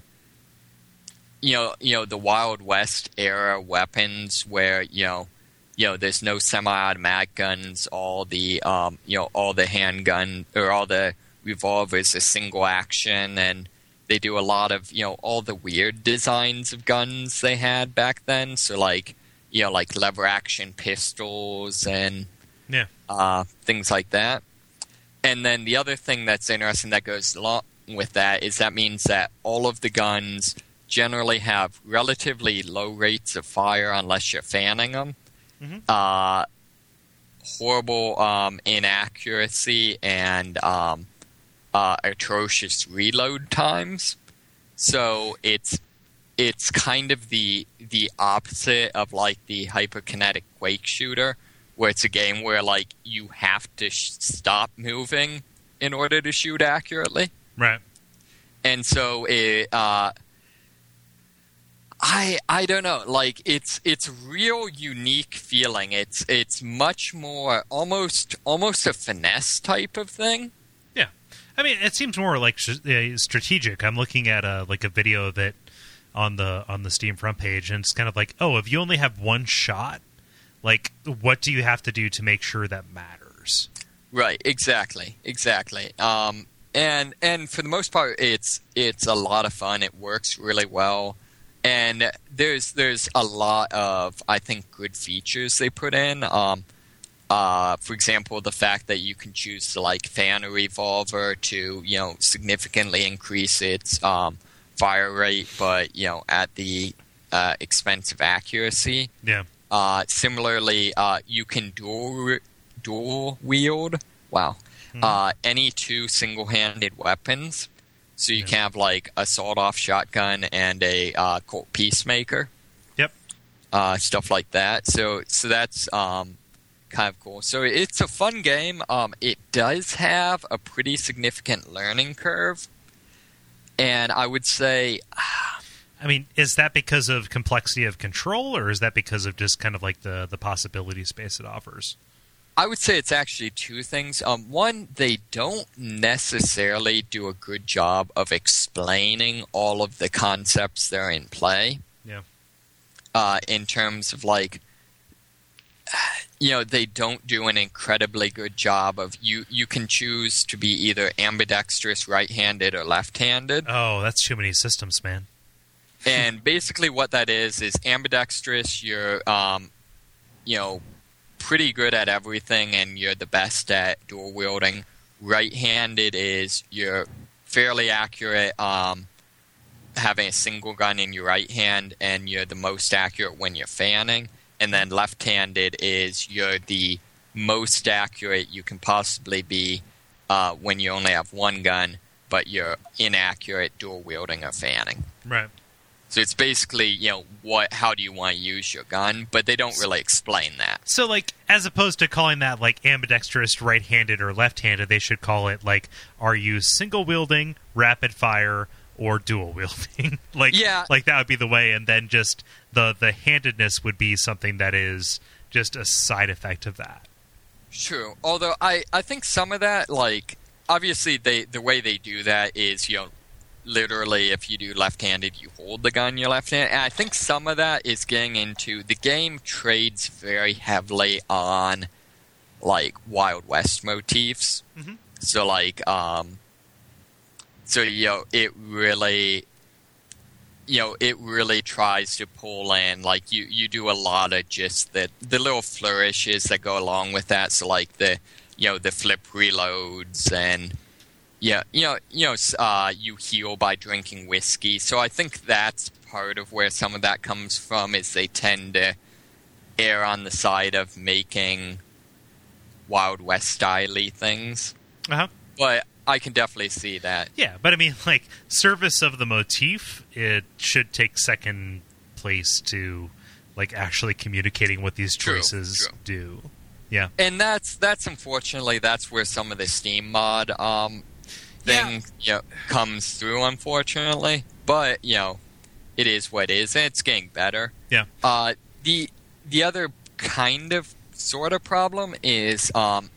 [SPEAKER 3] the Wild West era weapons where there's no semi-automatic guns, all the handgun or all the revolvers are single action, and they do a lot of all the weird designs of guns they had back then. So like lever action pistols and things like that. And then the other thing that's interesting that goes along with that is that means that all of the guns generally have relatively low rates of fire unless you're fanning them. Horrible inaccuracy and atrocious reload times. So it's kind of the opposite of like the hyperkinetic Quake shooter, where it's a game where like you have to stop moving in order to shoot accurately.
[SPEAKER 1] Right.
[SPEAKER 3] And so it I don't know, like it's real unique feeling. It's much more almost a finesse type of thing.
[SPEAKER 1] Yeah. I mean, it seems more like strategic. I'm looking at a video of it on the Steam front page, and it's kind of like, oh, if you only have one shot, like, what do you have to do to make sure that matters? Right,
[SPEAKER 3] exactly. And for the most part, it's a lot of fun. It works really well, and there's a lot of, I think, good features they put in. For example, the fact that you can choose to like fan a revolver to significantly increase its fire rate, but at the expense of accuracy.
[SPEAKER 1] Yeah.
[SPEAKER 3] Similarly, you can dual dual wield. Wow. Any two single-handed weapons. So you can have like a sawed-off shotgun and a Colt Peacemaker.
[SPEAKER 1] Yep.
[SPEAKER 3] Stuff like that. So that's kind of cool. So it's a fun game. It does have a pretty significant learning curve. And I would say...
[SPEAKER 1] I mean, is that because of complexity of control, or is that because of just kind of like the possibility space it offers?
[SPEAKER 3] I would say it's actually two things. One, they don't necessarily do a good job of explaining all of the concepts that are in play.
[SPEAKER 1] Yeah.
[SPEAKER 3] In terms of like, they don't do an incredibly good job of you can choose to be either ambidextrous, right-handed, or left-handed.
[SPEAKER 1] Oh, that's too many systems, man.
[SPEAKER 3] And basically what that is ambidextrous, you're, pretty good at everything and you're the best at dual wielding. Right-handed is you're fairly accurate having a single gun in your right hand, and you're the most accurate when you're fanning. And then left-handed is you're the most accurate you can possibly be when you only have one gun, but you're inaccurate dual wielding or fanning.
[SPEAKER 1] Right.
[SPEAKER 3] So it's basically, how do you want to use your gun? But they don't really explain that.
[SPEAKER 1] So, like, as opposed to calling that, like, ambidextrous, right-handed, or left-handed, they should call it, like, are you single-wielding, rapid-fire, or dual-wielding? Like that would be the way, and then just the handedness would be something that is just a side effect of that.
[SPEAKER 3] True. Although I think some of that, like, obviously the way they do that is, literally, if you do left-handed, you hold the gun you're left-handed. And I think some of that is getting into... The game trades very heavily on, like, Wild West motifs. Mm-hmm. So, like, it really... it really tries to pull in, like, you do a lot of just the little flourishes that go along with that. So, like, the flip reloads and... you heal by drinking whiskey. So I think that's part of where some of that comes from, is they tend to err on the side of making Wild West style-y things.
[SPEAKER 1] Uh-huh.
[SPEAKER 3] But I can definitely see that.
[SPEAKER 1] Yeah, but I mean, like, service of the motif, it should take second place to, like, actually communicating what these choices do. Yeah.
[SPEAKER 3] And that's unfortunately, that's where some of the Steam mod... thing comes through, unfortunately, but it is what it is, and it's getting better.
[SPEAKER 1] Yeah.
[SPEAKER 3] The other kind of sort of problem is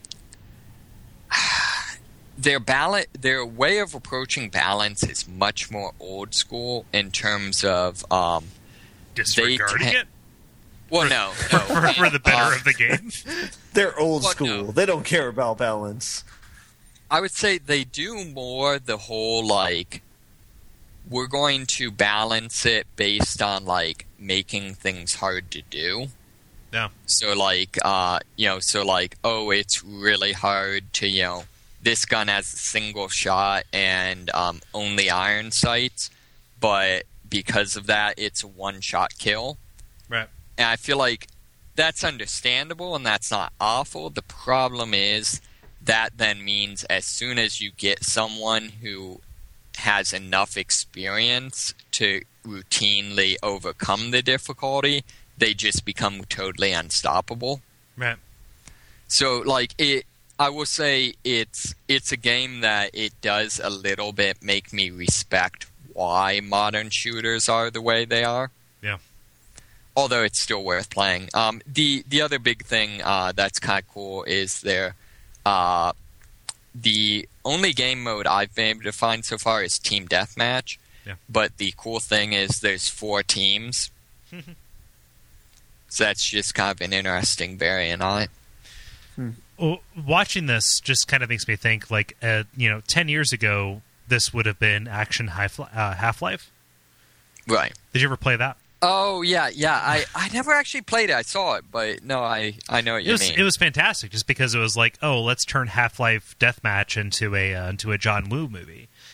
[SPEAKER 3] their way of approaching balance is much more old school in terms of
[SPEAKER 1] disregarding it.
[SPEAKER 3] Well, no,
[SPEAKER 1] for the better of the game.
[SPEAKER 2] They're old school. No. They don't care about balance.
[SPEAKER 3] I would say they do more the whole, like, we're going to balance it based on, like, making things hard to do.
[SPEAKER 1] Yeah.
[SPEAKER 3] So, like, it's really hard to, this gun has a single shot and only iron sights, but because of that, it's a one-shot kill.
[SPEAKER 1] Right.
[SPEAKER 3] And I feel like that's understandable and that's not awful. The problem is... that then means as soon as you get someone who has enough experience to routinely overcome the difficulty, they just become totally unstoppable.
[SPEAKER 1] Right.
[SPEAKER 3] So, like, I will say it's a game that it does a little bit make me respect why modern shooters are the way they are.
[SPEAKER 1] Yeah.
[SPEAKER 3] Although it's still worth playing. The other big thing that's kind of cool is the only game mode I've been able to find so far is Team Deathmatch.
[SPEAKER 1] Yeah.
[SPEAKER 3] But the cool thing is there's 4 teams. So that's just kind of an interesting variant on it.
[SPEAKER 1] Well, watching this just kind of makes me think, like, 10 years ago, this would have been Action Half-Life.
[SPEAKER 3] Right.
[SPEAKER 1] Did you ever play that?
[SPEAKER 3] Oh, yeah. I never actually played it. I saw it, but no, I know what you mean.
[SPEAKER 1] It was fantastic just because it was like, oh, let's turn Half-Life Deathmatch into a John Woo movie.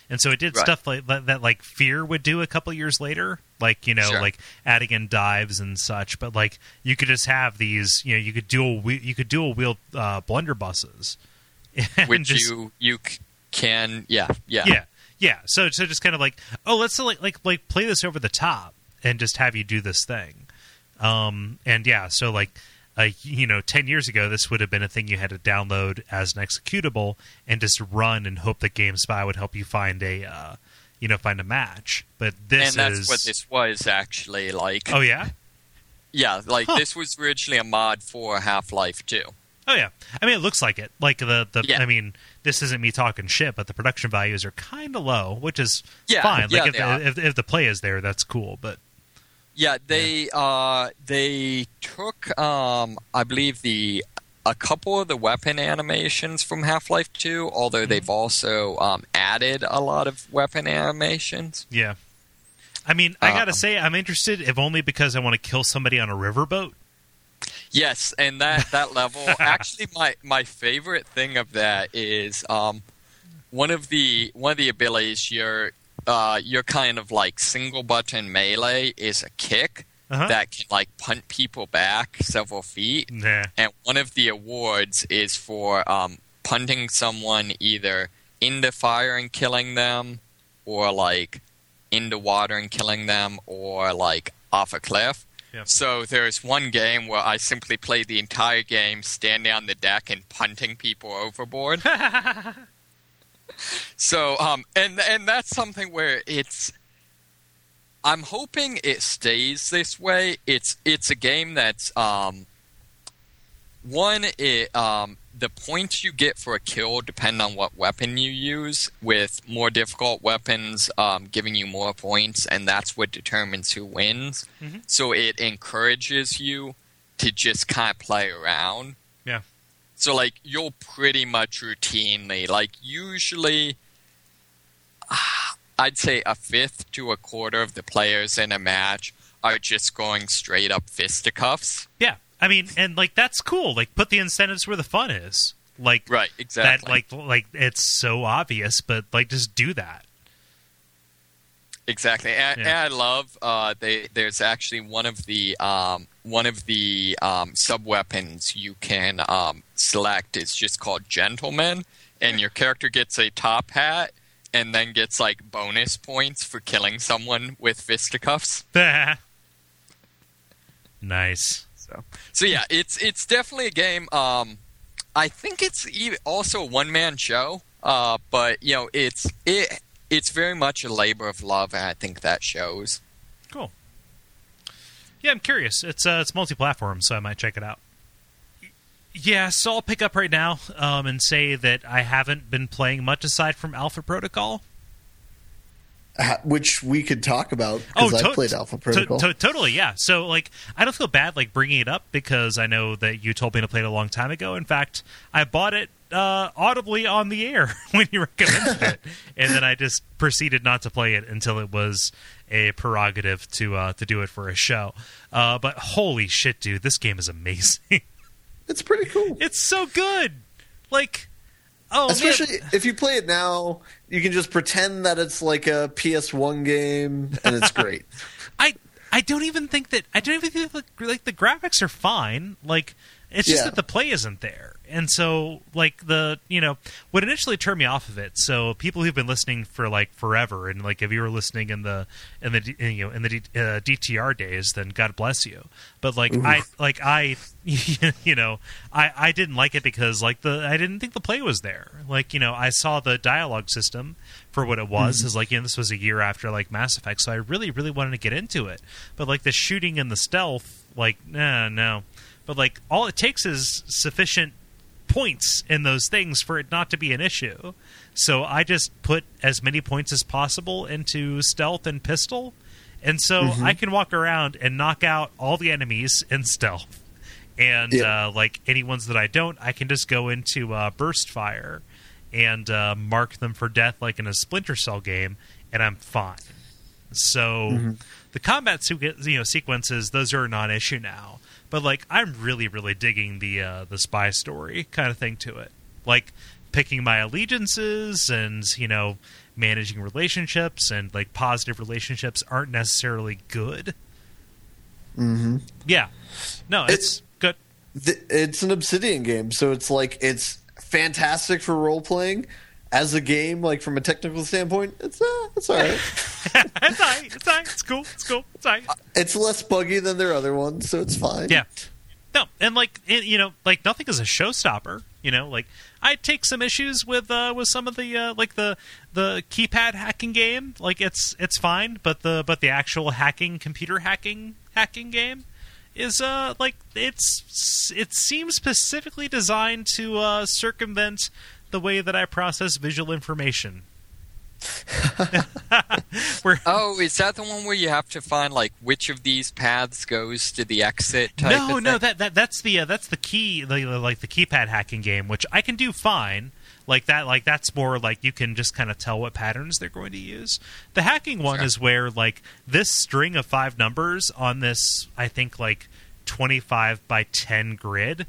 [SPEAKER 1] And so it did
[SPEAKER 3] Right.
[SPEAKER 1] stuff like that, like Fear would do a couple years later, like
[SPEAKER 3] Sure.
[SPEAKER 1] like adding in dives and such. But like you could just have these, you could dual wheel blunderbusses, and
[SPEAKER 3] Which
[SPEAKER 1] just,
[SPEAKER 3] you can, yeah.
[SPEAKER 1] yeah. So just kind of like, oh, let's like play this over the top and just have you do this thing. And yeah, so like, 10 years ago, this would have been a thing you had to download as an executable and just run and hope that GameSpy would help you find a match. But this
[SPEAKER 3] And that's what this was actually like.
[SPEAKER 1] Oh yeah.
[SPEAKER 3] Yeah, like this was originally a mod for Half-Life 2.
[SPEAKER 1] Oh yeah. I mean, it looks like it. Like the
[SPEAKER 3] Yeah.
[SPEAKER 1] I mean, this isn't me talking shit, but the production values are kind of low, which is
[SPEAKER 3] Yeah,
[SPEAKER 1] fine.
[SPEAKER 3] yeah,
[SPEAKER 1] Like
[SPEAKER 3] they are.
[SPEAKER 1] if the play is there, that's cool. But
[SPEAKER 3] Yeah, they took I believe a couple of the weapon animations from Half-Life 2, although they've also added a lot of weapon animations.
[SPEAKER 1] yeah. I mean, I gotta say, I'm interested, if only because I want to kill somebody on a riverboat.
[SPEAKER 3] Yes, and that level actually my favorite thing of that is one of the abilities you're kind of like single button melee is a kick that can like punt people back several feet.
[SPEAKER 1] Nah.
[SPEAKER 3] And one of the awards is for punting someone either into fire and killing them, or like into water and killing them, or like off a cliff.
[SPEAKER 1] Yep.
[SPEAKER 3] So there's one game where I simply played the entire game standing on the deck and punting people overboard. So and that's something where I'm hoping it stays this way. It's a game that's the points you get for a kill depend on what weapon you use, with more difficult weapons giving you more points, and that's what determines who wins.
[SPEAKER 1] Mm-hmm.
[SPEAKER 3] So it encourages you to just kind of play around.
[SPEAKER 1] Yeah.
[SPEAKER 3] So, like, you'll pretty much routinely, like, usually, I'd say a fifth to a quarter of the players in a match are just going straight up fisticuffs.
[SPEAKER 1] Yeah. I mean, and like that's cool. Like, put the incentives where the fun is. Like,
[SPEAKER 3] Right, exactly.
[SPEAKER 1] That, like it's so obvious, but like just do that.
[SPEAKER 3] Exactly, and I love there's actually one of the sub weapons you can select is just called Gentleman, and your character gets a top hat and then gets like bonus points for killing someone with fisticuffs.
[SPEAKER 1] Nice.
[SPEAKER 3] So yeah, it's definitely a game. I think it's also a one-man show, but you know it's very much a labor of love, and I think that shows.
[SPEAKER 1] Cool. Yeah, I'm curious. It's multi-platform, so I might check it out. Yeah, so I'll pick up right now and say that I haven't been playing much aside from Alpha Protocol.
[SPEAKER 2] Which we could talk about, because I played Alpha Protocol.
[SPEAKER 1] Totally, yeah. So, like, I don't feel bad, like, bringing it up, because I know that you told me to play it a long time ago. In fact, I bought it audibly on the air when you recommended it, and then I just proceeded not to play it until it was a prerogative to do it for a show. But holy shit, dude, this game is amazing.
[SPEAKER 2] It's pretty cool.
[SPEAKER 1] It's so good. Like, oh,
[SPEAKER 2] especially
[SPEAKER 1] man.
[SPEAKER 2] if you play it now, you can just pretend that it's like a PS1 game, and it's great.
[SPEAKER 1] I don't even think like the graphics are fine. Like, it's just that the play isn't there. And so, like, what initially turned me off of it. So people who've been listening for like forever, and like if you were listening in the DTR days, then God bless you. But like, I didn't like it because like I didn't think the play was there. Like, I saw the dialogue system for what it was. Is like, this was a year after like Mass Effect, so I really, really wanted to get into it. But like the shooting and the stealth, like, no. But like all it takes is sufficient points in those things for it not to be an issue. So I just put as many points as possible into stealth and pistol, and so I can walk around and knock out all the enemies in stealth. And like any ones that I don't, I can just go into burst fire and mark them for death like in a Splinter Cell game, and I'm fine. So the combat sequences, those are a non-issue now. But like, I'm really, really digging the spy story kind of thing to it. Like, picking my allegiances and, managing relationships and, like, positive relationships aren't necessarily good.
[SPEAKER 2] Mm-hmm.
[SPEAKER 1] Yeah. No, it's good.
[SPEAKER 2] It's an Obsidian game, so it's like it's fantastic for role-playing. As a game, like from a technical standpoint, it's all right.
[SPEAKER 1] It's all right. It's cool. It's all right.
[SPEAKER 2] It's less buggy than their other ones, so it's fine.
[SPEAKER 1] Yeah. No, and like nothing is a showstopper. Like I take some issues with some of the the keypad hacking game. Like it's fine, but the actual computer hacking game is it seems specifically designed to circumvent the way that I process visual information.
[SPEAKER 3] Oh, is that the one where you have to find like which of these paths goes to the exit type of thing?
[SPEAKER 1] No, that's the key, like the keypad hacking game, which I can do fine. That's more like you can just kind of tell what patterns they're going to use. The hacking one is where like this string of 5 numbers on this, I think like 25 by 10 grid,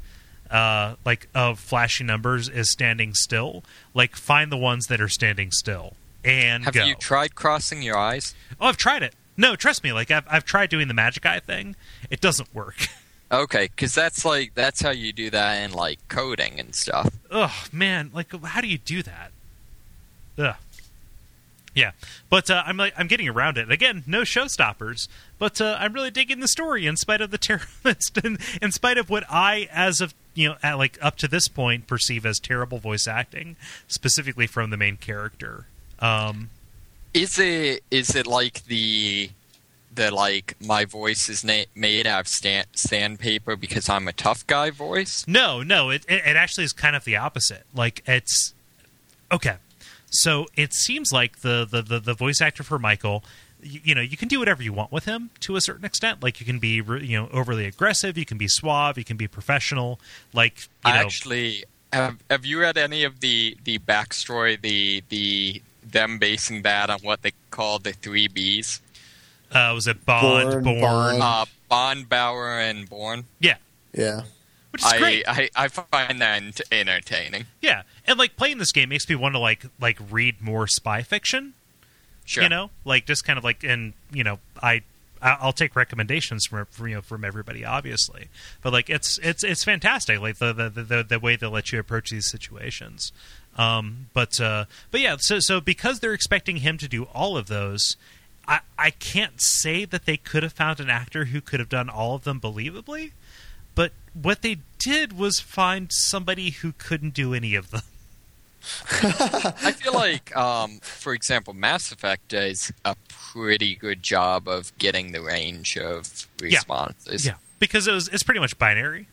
[SPEAKER 1] of flashing numbers is standing still. Like find the ones that are standing still and
[SPEAKER 3] have
[SPEAKER 1] go.
[SPEAKER 3] you tried crossing your eyes?
[SPEAKER 1] Oh, I've tried it. No, trust me. Like I've tried doing the magic eye thing. It doesn't work.
[SPEAKER 3] Okay, because that's how you do that in like coding and stuff.
[SPEAKER 1] Ugh, man, like how do you do that? Ugh. Yeah, but I'm getting around it. And again, no showstoppers, but I'm really digging the story in spite of the in spite of what I, as of up to this point, perceive as terrible voice acting, specifically from the main character.
[SPEAKER 3] Is it like the like my voice is made out of sandpaper because I'm a tough guy voice?
[SPEAKER 1] No, it actually is kind of the opposite. Like it's okay. So it seems like the voice actor for Michael, you can do whatever you want with him to a certain extent. Like you can be overly aggressive, you can be suave, you can be professional. Like
[SPEAKER 3] actually, have you read any of the backstory? Them basing that on what they call the 3 Bs.
[SPEAKER 1] Was it Bond, Born?
[SPEAKER 3] Bond, Bauer, and Born.
[SPEAKER 1] Yeah. Which is great.
[SPEAKER 3] I find that entertaining.
[SPEAKER 1] Yeah, and like playing this game makes me want to like read more spy fiction.
[SPEAKER 3] Sure.
[SPEAKER 1] Like just kind of like, and I'll take recommendations from everybody, obviously. But like it's fantastic, like the way they let you approach these situations. But yeah, so because they're expecting him to do all of those, I can't say that they could have found an actor who could have done all of them believably. But what they did was find somebody who couldn't do any of them.
[SPEAKER 3] I feel like, for example, Mass Effect does a pretty good job of getting the range of responses.
[SPEAKER 1] Yeah, because it's pretty much binary,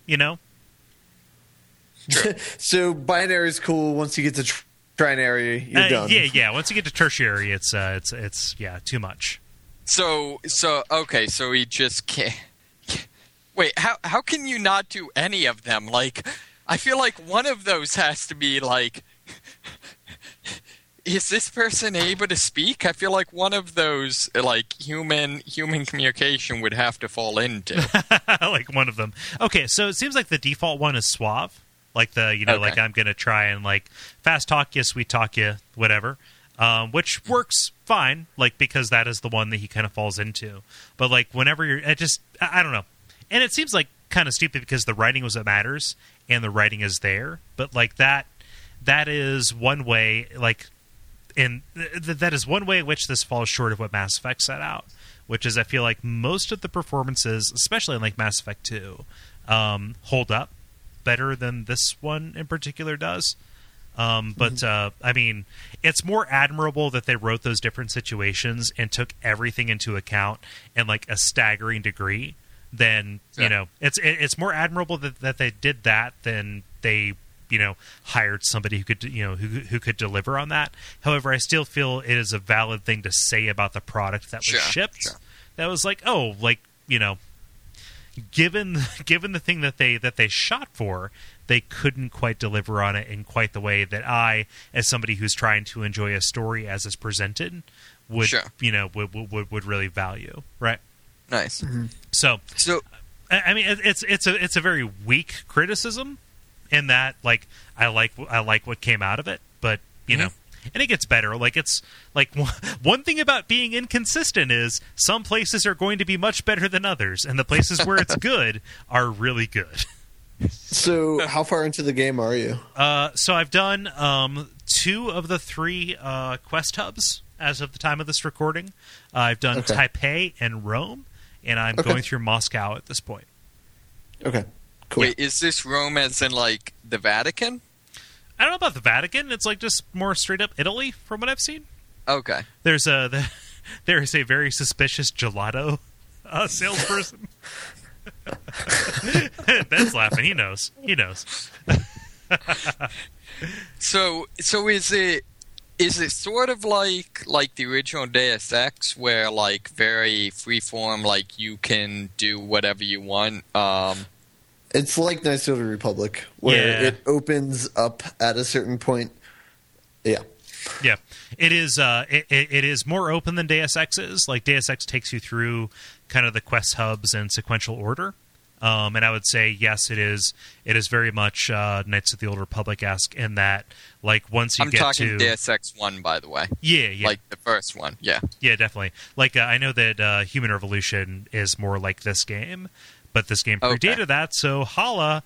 [SPEAKER 3] Sure.
[SPEAKER 2] So binary is cool. Once you get to trinary, you're done.
[SPEAKER 1] Yeah. Once you get to tertiary, it's too much.
[SPEAKER 3] So okay, so he just can't. Wait, how can you not do any of them? Like, I feel like one of those has to be like, is this person able to speak? I feel like one of those, like, human communication would have to fall into.
[SPEAKER 1] Like one of them. Okay, so it seems like the default one is suave. Like like I'm going to try and like fast talk you, sweet talk you, whatever. Which works fine, like, because that is the one that he kind of falls into. But like whenever I don't know. And it seems like kind of stupid because the writing was what matters, and the writing is there. But like that is one way, like, that is one way in which this falls short of what Mass Effect set out, which is I feel like most of the performances, especially in like Mass Effect 2, hold up better than this one in particular does. But I mean, it's more admirable that they wrote those different situations and took everything into account in like a staggering degree. Then it's more admirable that they did that than they hired somebody who could who could deliver on that. However, I still feel it is a valid thing to say about the product that was shipped. Sure. That was like, given the thing that they shot for, they couldn't quite deliver on it in quite the way that I, as somebody who's trying to enjoy a story as it's presented, would would really value. Right.
[SPEAKER 3] Nice.
[SPEAKER 2] Mm-hmm.
[SPEAKER 1] So I mean, it's a very weak criticism, in that like I like what came out of it, but you know, and it gets better. Like it's like one thing about being inconsistent is some places are going to be much better than others, and the places where it's good are really good.
[SPEAKER 2] So how far into the game are you?
[SPEAKER 1] So I've done 2 of the 3 quest hubs as of the time of this recording. I've done Taipei and Rome, and I'm going through Moscow at this point.
[SPEAKER 2] Okay, cool.
[SPEAKER 3] Wait, is this Rome as in like the Vatican?
[SPEAKER 1] I don't know about the Vatican. It's like just more straight up Italy from what I've seen.
[SPEAKER 3] Okay.
[SPEAKER 1] There is a very suspicious gelato salesperson. Ben's laughing. He knows.
[SPEAKER 3] So is it sort of like the original Deus Ex, where like very freeform, like you can do whatever you want?
[SPEAKER 2] It's like Knights of the Republic, where it opens up at a certain point. Yeah.
[SPEAKER 1] Yeah, it is. It is more open than Deus Ex is. Like Deus Ex takes you through kind of the quest hubs in sequential order, and I would say yes, it is. It is very much Knights of the Old Republic-esque in that, like once you
[SPEAKER 3] I'm
[SPEAKER 1] get
[SPEAKER 3] talking
[SPEAKER 1] to
[SPEAKER 3] Deus Ex 1, by the way.
[SPEAKER 1] Yeah,
[SPEAKER 3] like the first one. Yeah,
[SPEAKER 1] definitely. Like I know that Human Revolution is more like this game, but this game predated that, so holla.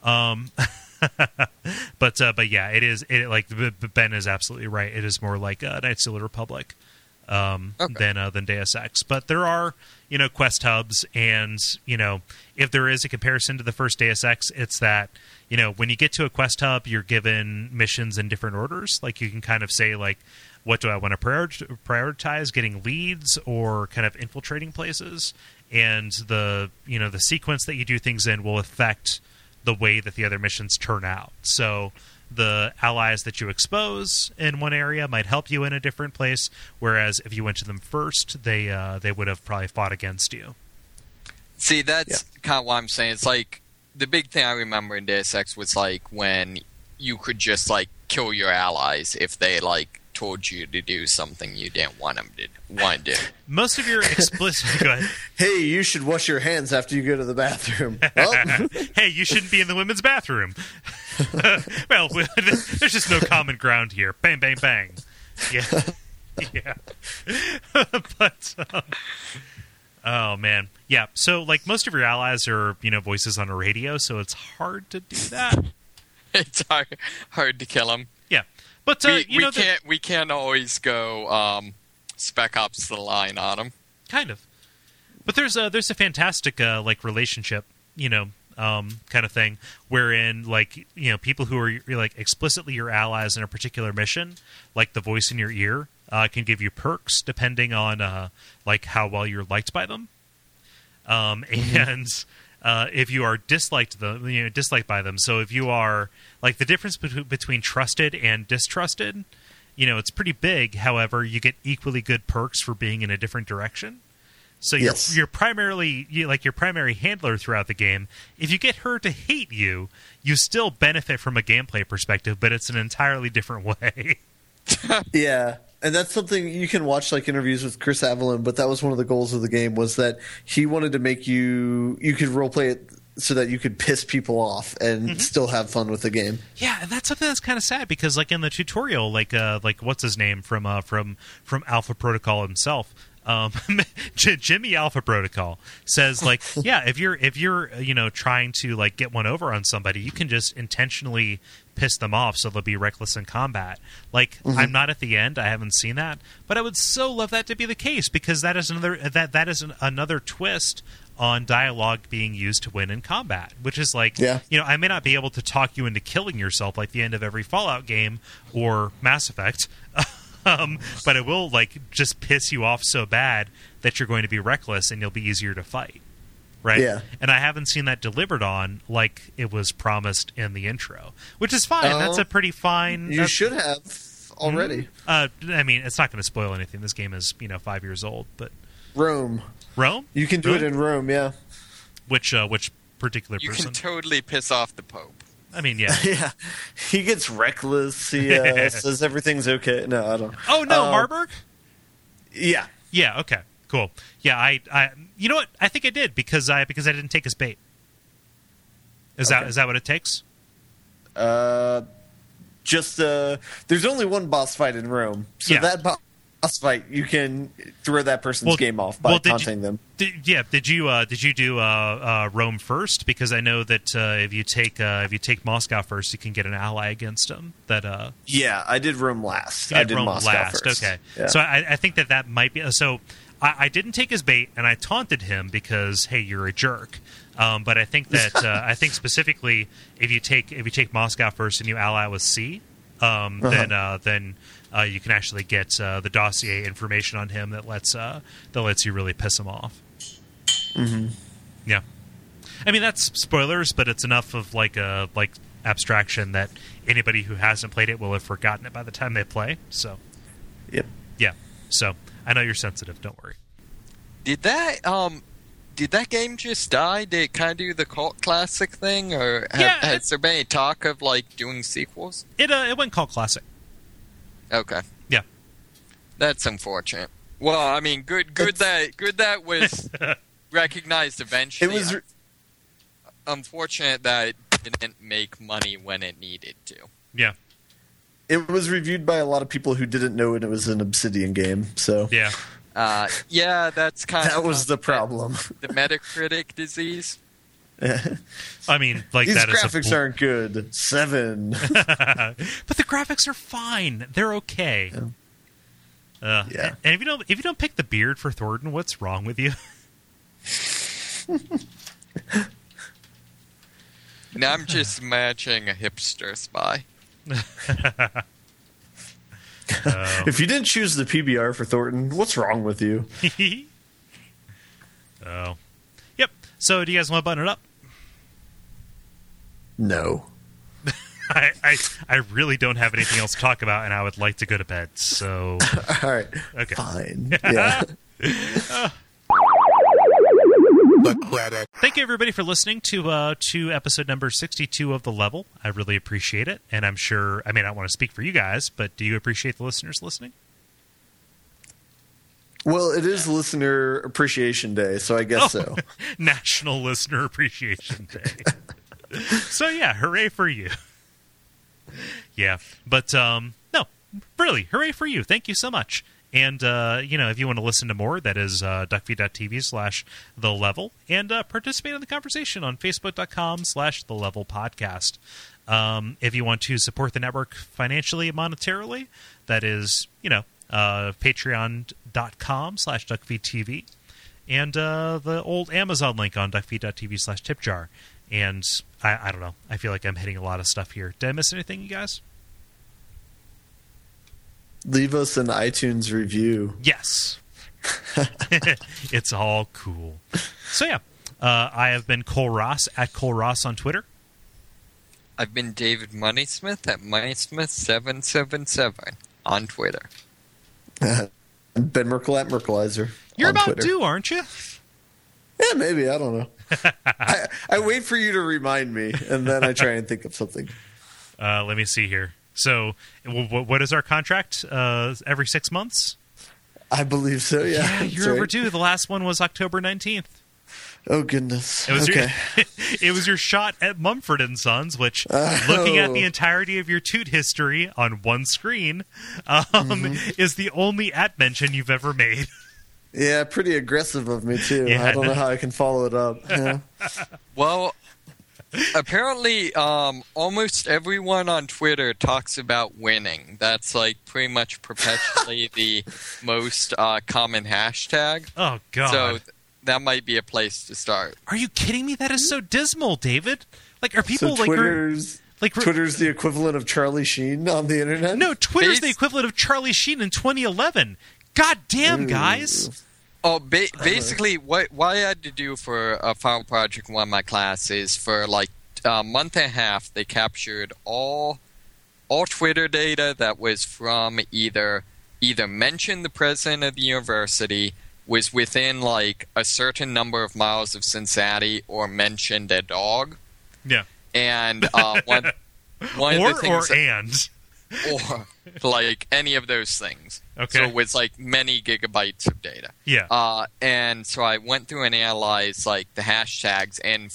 [SPEAKER 1] But yeah, it is. Like Ben is absolutely right. It is more like Knights of the Republic than Deus Ex. But there are quest hubs, and if there is a comparison to the first Deus Ex, it's that when you get to a quest hub, you're given missions in different orders. Like you can kind of say like, what do I want to prioritize? Getting leads or kind of infiltrating places, and the sequence that you do things in will affect the way that the other missions turn out. So the allies that you expose in one area might help you in a different place, whereas if you went to them first, they would have probably fought against you.
[SPEAKER 3] See, that's kind of what I'm saying. It's like the big thing I remember in Deus Ex was like when you could just like kill your allies if they like told you to do something you didn't want them to do.
[SPEAKER 1] Most of your explicit... Go ahead.
[SPEAKER 2] Hey, you should wash your hands after you go to the bathroom. Oh.
[SPEAKER 1] Hey, you shouldn't be in the women's bathroom. Well, there's just no common ground here. Bang, bang, bang. Yeah. But... oh, man. Yeah, so, like, most of your allies are, voices on a radio, so it's hard to do that.
[SPEAKER 3] It's hard to kill them.
[SPEAKER 1] Yeah. But
[SPEAKER 3] we can't always go Spec Ops the line on them.
[SPEAKER 1] Kind of. But there's a fantastic like relationship, kind of thing wherein like people who are like explicitly your allies in a particular mission, like the voice in your ear, can give you perks depending on like how well you're liked by them. And if you are disliked by them, so if you are like the difference between trusted and distrusted, it's pretty big. However, you get equally good perks for being in a different direction. So you're primarily your primary handler throughout the game. If you get her to hate you, you still benefit from a gameplay perspective, but it's an entirely different way.
[SPEAKER 2] Yeah. And that's something you can watch like interviews with Chris Avellone, but that was one of the goals of the game was that he wanted to make you could roleplay it so that you could piss people off and still have fun with the game. Yeah,
[SPEAKER 1] and that's something that's kind of sad because like in the tutorial, like what's his name from Alpha Protocol himself, Jimmy Alpha Protocol says like, yeah, if you're trying to like get one over on somebody, you can just intentionally piss them off so they'll be reckless in combat. Like I'm not at the end, I haven't seen that, but I would so love that to be the case because that is another twist on dialogue being used to win in combat, which is like, I may not be able to talk you into killing yourself like the end of every Fallout game or Mass Effect, but it will like just piss you off so bad that you're going to be reckless and you'll be easier to fight. Right? Yeah. And I haven't seen that delivered on like it was promised in the intro, which is fine. That's a pretty fine...
[SPEAKER 2] You should have already.
[SPEAKER 1] I mean, it's not going to spoil anything. This game is, 5 years old, but...
[SPEAKER 2] Rome? You can do it in Rome, yeah.
[SPEAKER 1] Which particular person?
[SPEAKER 3] You can totally piss off the Pope.
[SPEAKER 1] I mean, yeah.
[SPEAKER 2] Yeah. He gets reckless. He says everything's okay. No, I don't.
[SPEAKER 1] Oh, no, Marburg?
[SPEAKER 2] Yeah.
[SPEAKER 1] Yeah, okay. Cool. Yeah, I you know what? I think I did because I didn't take his bait. Is that what it takes?
[SPEAKER 2] Just there's only one boss fight in Rome, so that boss fight you can throw that person's game off by taunting them.
[SPEAKER 1] Did you do Rome first? Because I know that if you take Moscow first, you can get an ally against them.
[SPEAKER 2] Yeah, I did Rome last.
[SPEAKER 1] I did Moscow last. First. Okay, yeah. So I think that might be so. I didn't take his bait, and I taunted him because, hey, you're a jerk. But I think that I think specifically if you take Moscow first and you ally with C, then you can actually get the dossier information on him that lets you really piss him off.
[SPEAKER 2] Mm-hmm.
[SPEAKER 1] Yeah, I mean that's spoilers, but it's enough of like abstraction that anybody who hasn't played it will have forgotten it by the time they play. So,
[SPEAKER 2] yep,
[SPEAKER 1] yeah. So I know you're sensitive. Don't worry.
[SPEAKER 3] Did that game just die? Did it kind of do the cult classic thing, or has there been any talk of like doing sequels?
[SPEAKER 1] It went cult classic.
[SPEAKER 3] Okay.
[SPEAKER 1] Yeah.
[SPEAKER 3] That's unfortunate. Well, I mean, good that was recognized eventually.
[SPEAKER 2] It was
[SPEAKER 3] unfortunate that it didn't make money when it needed to.
[SPEAKER 1] Yeah.
[SPEAKER 2] It was reviewed by a lot of people who didn't know it was an Obsidian game, so
[SPEAKER 1] yeah.
[SPEAKER 3] Yeah, that's kind of...
[SPEAKER 2] That was the problem.
[SPEAKER 3] The Metacritic disease.
[SPEAKER 1] I mean, like
[SPEAKER 2] these
[SPEAKER 1] that
[SPEAKER 2] graphics aren't good. 7.
[SPEAKER 1] But the graphics are fine. They're okay.
[SPEAKER 2] Yeah.
[SPEAKER 1] And if you don't pick the beard for Thornton, what's wrong with you?
[SPEAKER 3] Now I'm just imagining a hipster spy.
[SPEAKER 2] If you didn't choose the PBR for Thornton, what's wrong with you?
[SPEAKER 1] Oh. Yep. So do you guys want to button it up?
[SPEAKER 2] No.
[SPEAKER 1] I really don't have anything else to talk about, and I would like to go to bed, so...
[SPEAKER 2] All right.
[SPEAKER 1] Okay.
[SPEAKER 2] Fine. Yeah.
[SPEAKER 1] Thank you, everybody, for listening to episode number 62 of The Level. I really appreciate it, and I'm sure... I mean, I don't want to speak for you guys, but do you appreciate the listeners listening?
[SPEAKER 2] Well, it is Listener Appreciation Day, so I guess so.
[SPEAKER 1] National Listener Appreciation Day. So, yeah, hooray for you. Yeah, but, no, really, hooray for you. Thank you so much. And, if you want to listen to more, that is duckfeed.tv/The Level, and participate in the conversation on facebook.com/The Level Podcast. If you want to support the network financially and monetarily, that is, patreon.com/duckfeedtv, and the old Amazon link on duckfeed.tv/tipjar. And I don't know. I feel like I'm hitting a lot of stuff here. Did I miss anything, you guys?
[SPEAKER 2] Leave us an iTunes review.
[SPEAKER 1] Yes. It's all cool. So, yeah. I have been Cole Ross at Cole Ross on Twitter.
[SPEAKER 3] I've been David Moneysmith at Moneysmith777 on Twitter.
[SPEAKER 2] Ben Merkel at Merkelizer.
[SPEAKER 1] You're
[SPEAKER 2] on
[SPEAKER 1] about
[SPEAKER 2] Twitter.
[SPEAKER 1] due, aren't you?
[SPEAKER 2] Yeah, maybe. I don't know. I wait for you to remind me, and then I try and think of something.
[SPEAKER 1] Let me see here. So, what is our contract? Every 6 months?
[SPEAKER 2] I believe so, yeah.
[SPEAKER 1] Yeah, you're overdue. The last one was October 19th.
[SPEAKER 2] Oh, goodness.
[SPEAKER 1] It was
[SPEAKER 2] okay.
[SPEAKER 1] It was your shot at Mumford & Sons, which, looking at the entirety of your toot history on one screen, is the only at mention you've ever made.
[SPEAKER 2] Yeah, pretty aggressive of me, too.
[SPEAKER 1] Yeah.
[SPEAKER 2] I don't know how I can follow it up. Yeah.
[SPEAKER 3] Well, apparently, almost everyone on Twitter talks about winning. That's like pretty much perpetually the most common hashtag.
[SPEAKER 1] Oh, God.
[SPEAKER 3] So that might be a place to start.
[SPEAKER 1] Are you kidding me? That is so dismal, David. Like, are people
[SPEAKER 2] so Twitter's the equivalent of Charlie Sheen on the internet?
[SPEAKER 1] No, Twitter's the equivalent of Charlie Sheen in 2011. God damn, guys.
[SPEAKER 3] Oh, basically, what I had to do for a final project in one of my classes, for like a month and a half, they captured all Twitter data that was from either mentioned the president of the university, was within like a certain number of miles of Cincinnati, or mentioned a dog.
[SPEAKER 1] Yeah.
[SPEAKER 3] And one of the things or like any of those things.
[SPEAKER 1] Okay.
[SPEAKER 3] So it was like many gigabytes of data.
[SPEAKER 1] Yeah.
[SPEAKER 3] And so I went through and analyzed like the hashtags, and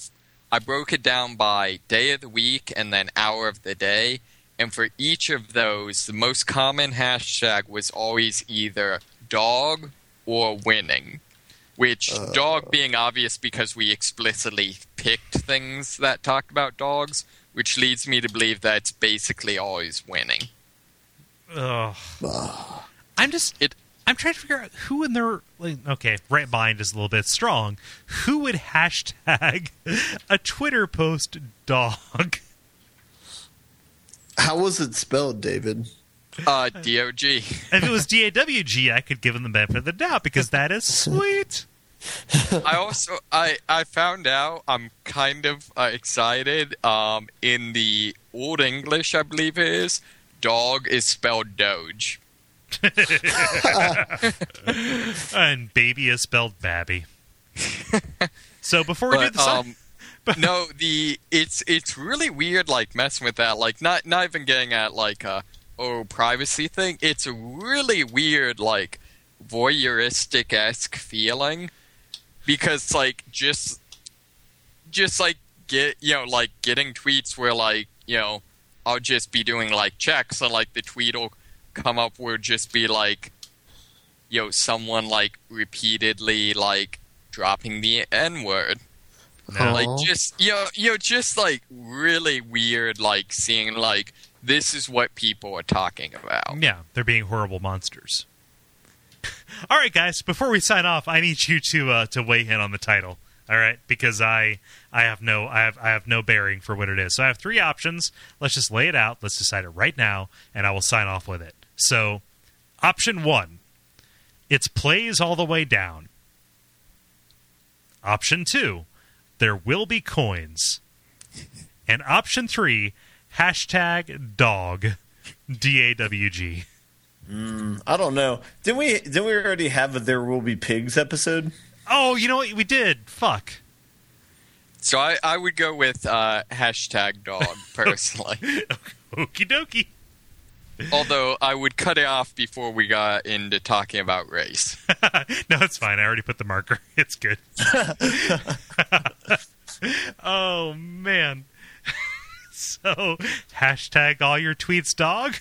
[SPEAKER 3] I broke it down by day of the week and then hour of the day. And for each of those, the most common hashtag was always either dog or winning. Which, dog being obvious because we explicitly picked things that talked about dogs, which leads me to believe that it's basically always winning.
[SPEAKER 1] Ugh. I'm trying to figure out who in their... okay, right mind is a little bit strong. Who would hashtag a Twitter post dog?
[SPEAKER 2] How was it spelled, David?
[SPEAKER 3] D-O-G.
[SPEAKER 1] If it was D-A-W-G, I could give them the benefit of the doubt, because that is sweet.
[SPEAKER 3] I found out, I'm kind of excited, in the Old English, I believe it is, dog is spelled Doge.
[SPEAKER 1] And baby is spelled Babby. So before we do the song...
[SPEAKER 3] no, it's really weird, like, messing with that, like, not even getting at, like, privacy thing. It's a really weird, like, voyeuristic-esque feeling, because, like, just like, getting tweets where, like, I'll just be doing, like, checks, and, like, the tweet will come up where just be, like, someone, like, repeatedly, like, dropping the N-word.
[SPEAKER 1] No.
[SPEAKER 3] Like, just, just, like, really weird, like, seeing, like, this is what people are talking about.
[SPEAKER 1] Yeah, they're being horrible monsters. All right, guys, before we sign off, I need you to weigh in on the title. All right, because I have no bearing for what it is. So I have three options. Let's just lay it out. Let's decide it right now, and I will sign off with it. So, option 1, it's plays all the way down. Option 2, there will be coins. And option 3, hashtag dog, D-A-W-G.
[SPEAKER 2] I don't know. Didn't we already have a There Will Be Pigs episode?
[SPEAKER 1] Oh, you know what? We did. Fuck.
[SPEAKER 3] So I would go with hashtag dog, personally.
[SPEAKER 1] Okie dokie.
[SPEAKER 3] Although I would cut it off before we got into talking about race.
[SPEAKER 1] No, it's fine. I already put the marker. It's good. Oh, man. So, hashtag all your tweets, dog.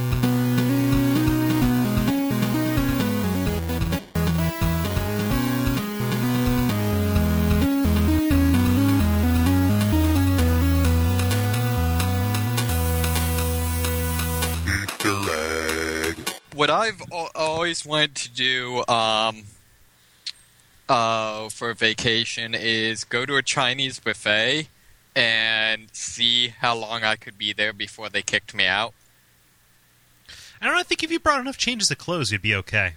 [SPEAKER 3] What I've always wanted to do for vacation is go to a Chinese buffet and see how long I could be there before they kicked me out.
[SPEAKER 1] I don't know, I think if you brought enough changes of clothes, you'd be okay.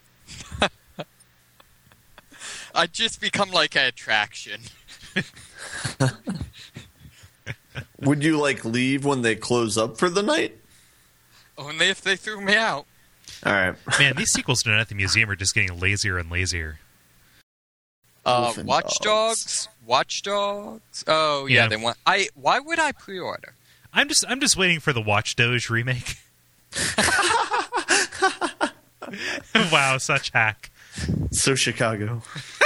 [SPEAKER 3] I'd just become like an attraction.
[SPEAKER 2] Would you, like, leave when they close up for the night?
[SPEAKER 3] Only if they threw me out.
[SPEAKER 2] All right.
[SPEAKER 1] Man, these sequels to Night at the Museum are just getting lazier and lazier.
[SPEAKER 3] Watch Dogs. Oh yeah, they want. Why would I pre-order?
[SPEAKER 1] I'm just waiting for the Watch Doge remake. Wow, such hack.
[SPEAKER 2] So Chicago.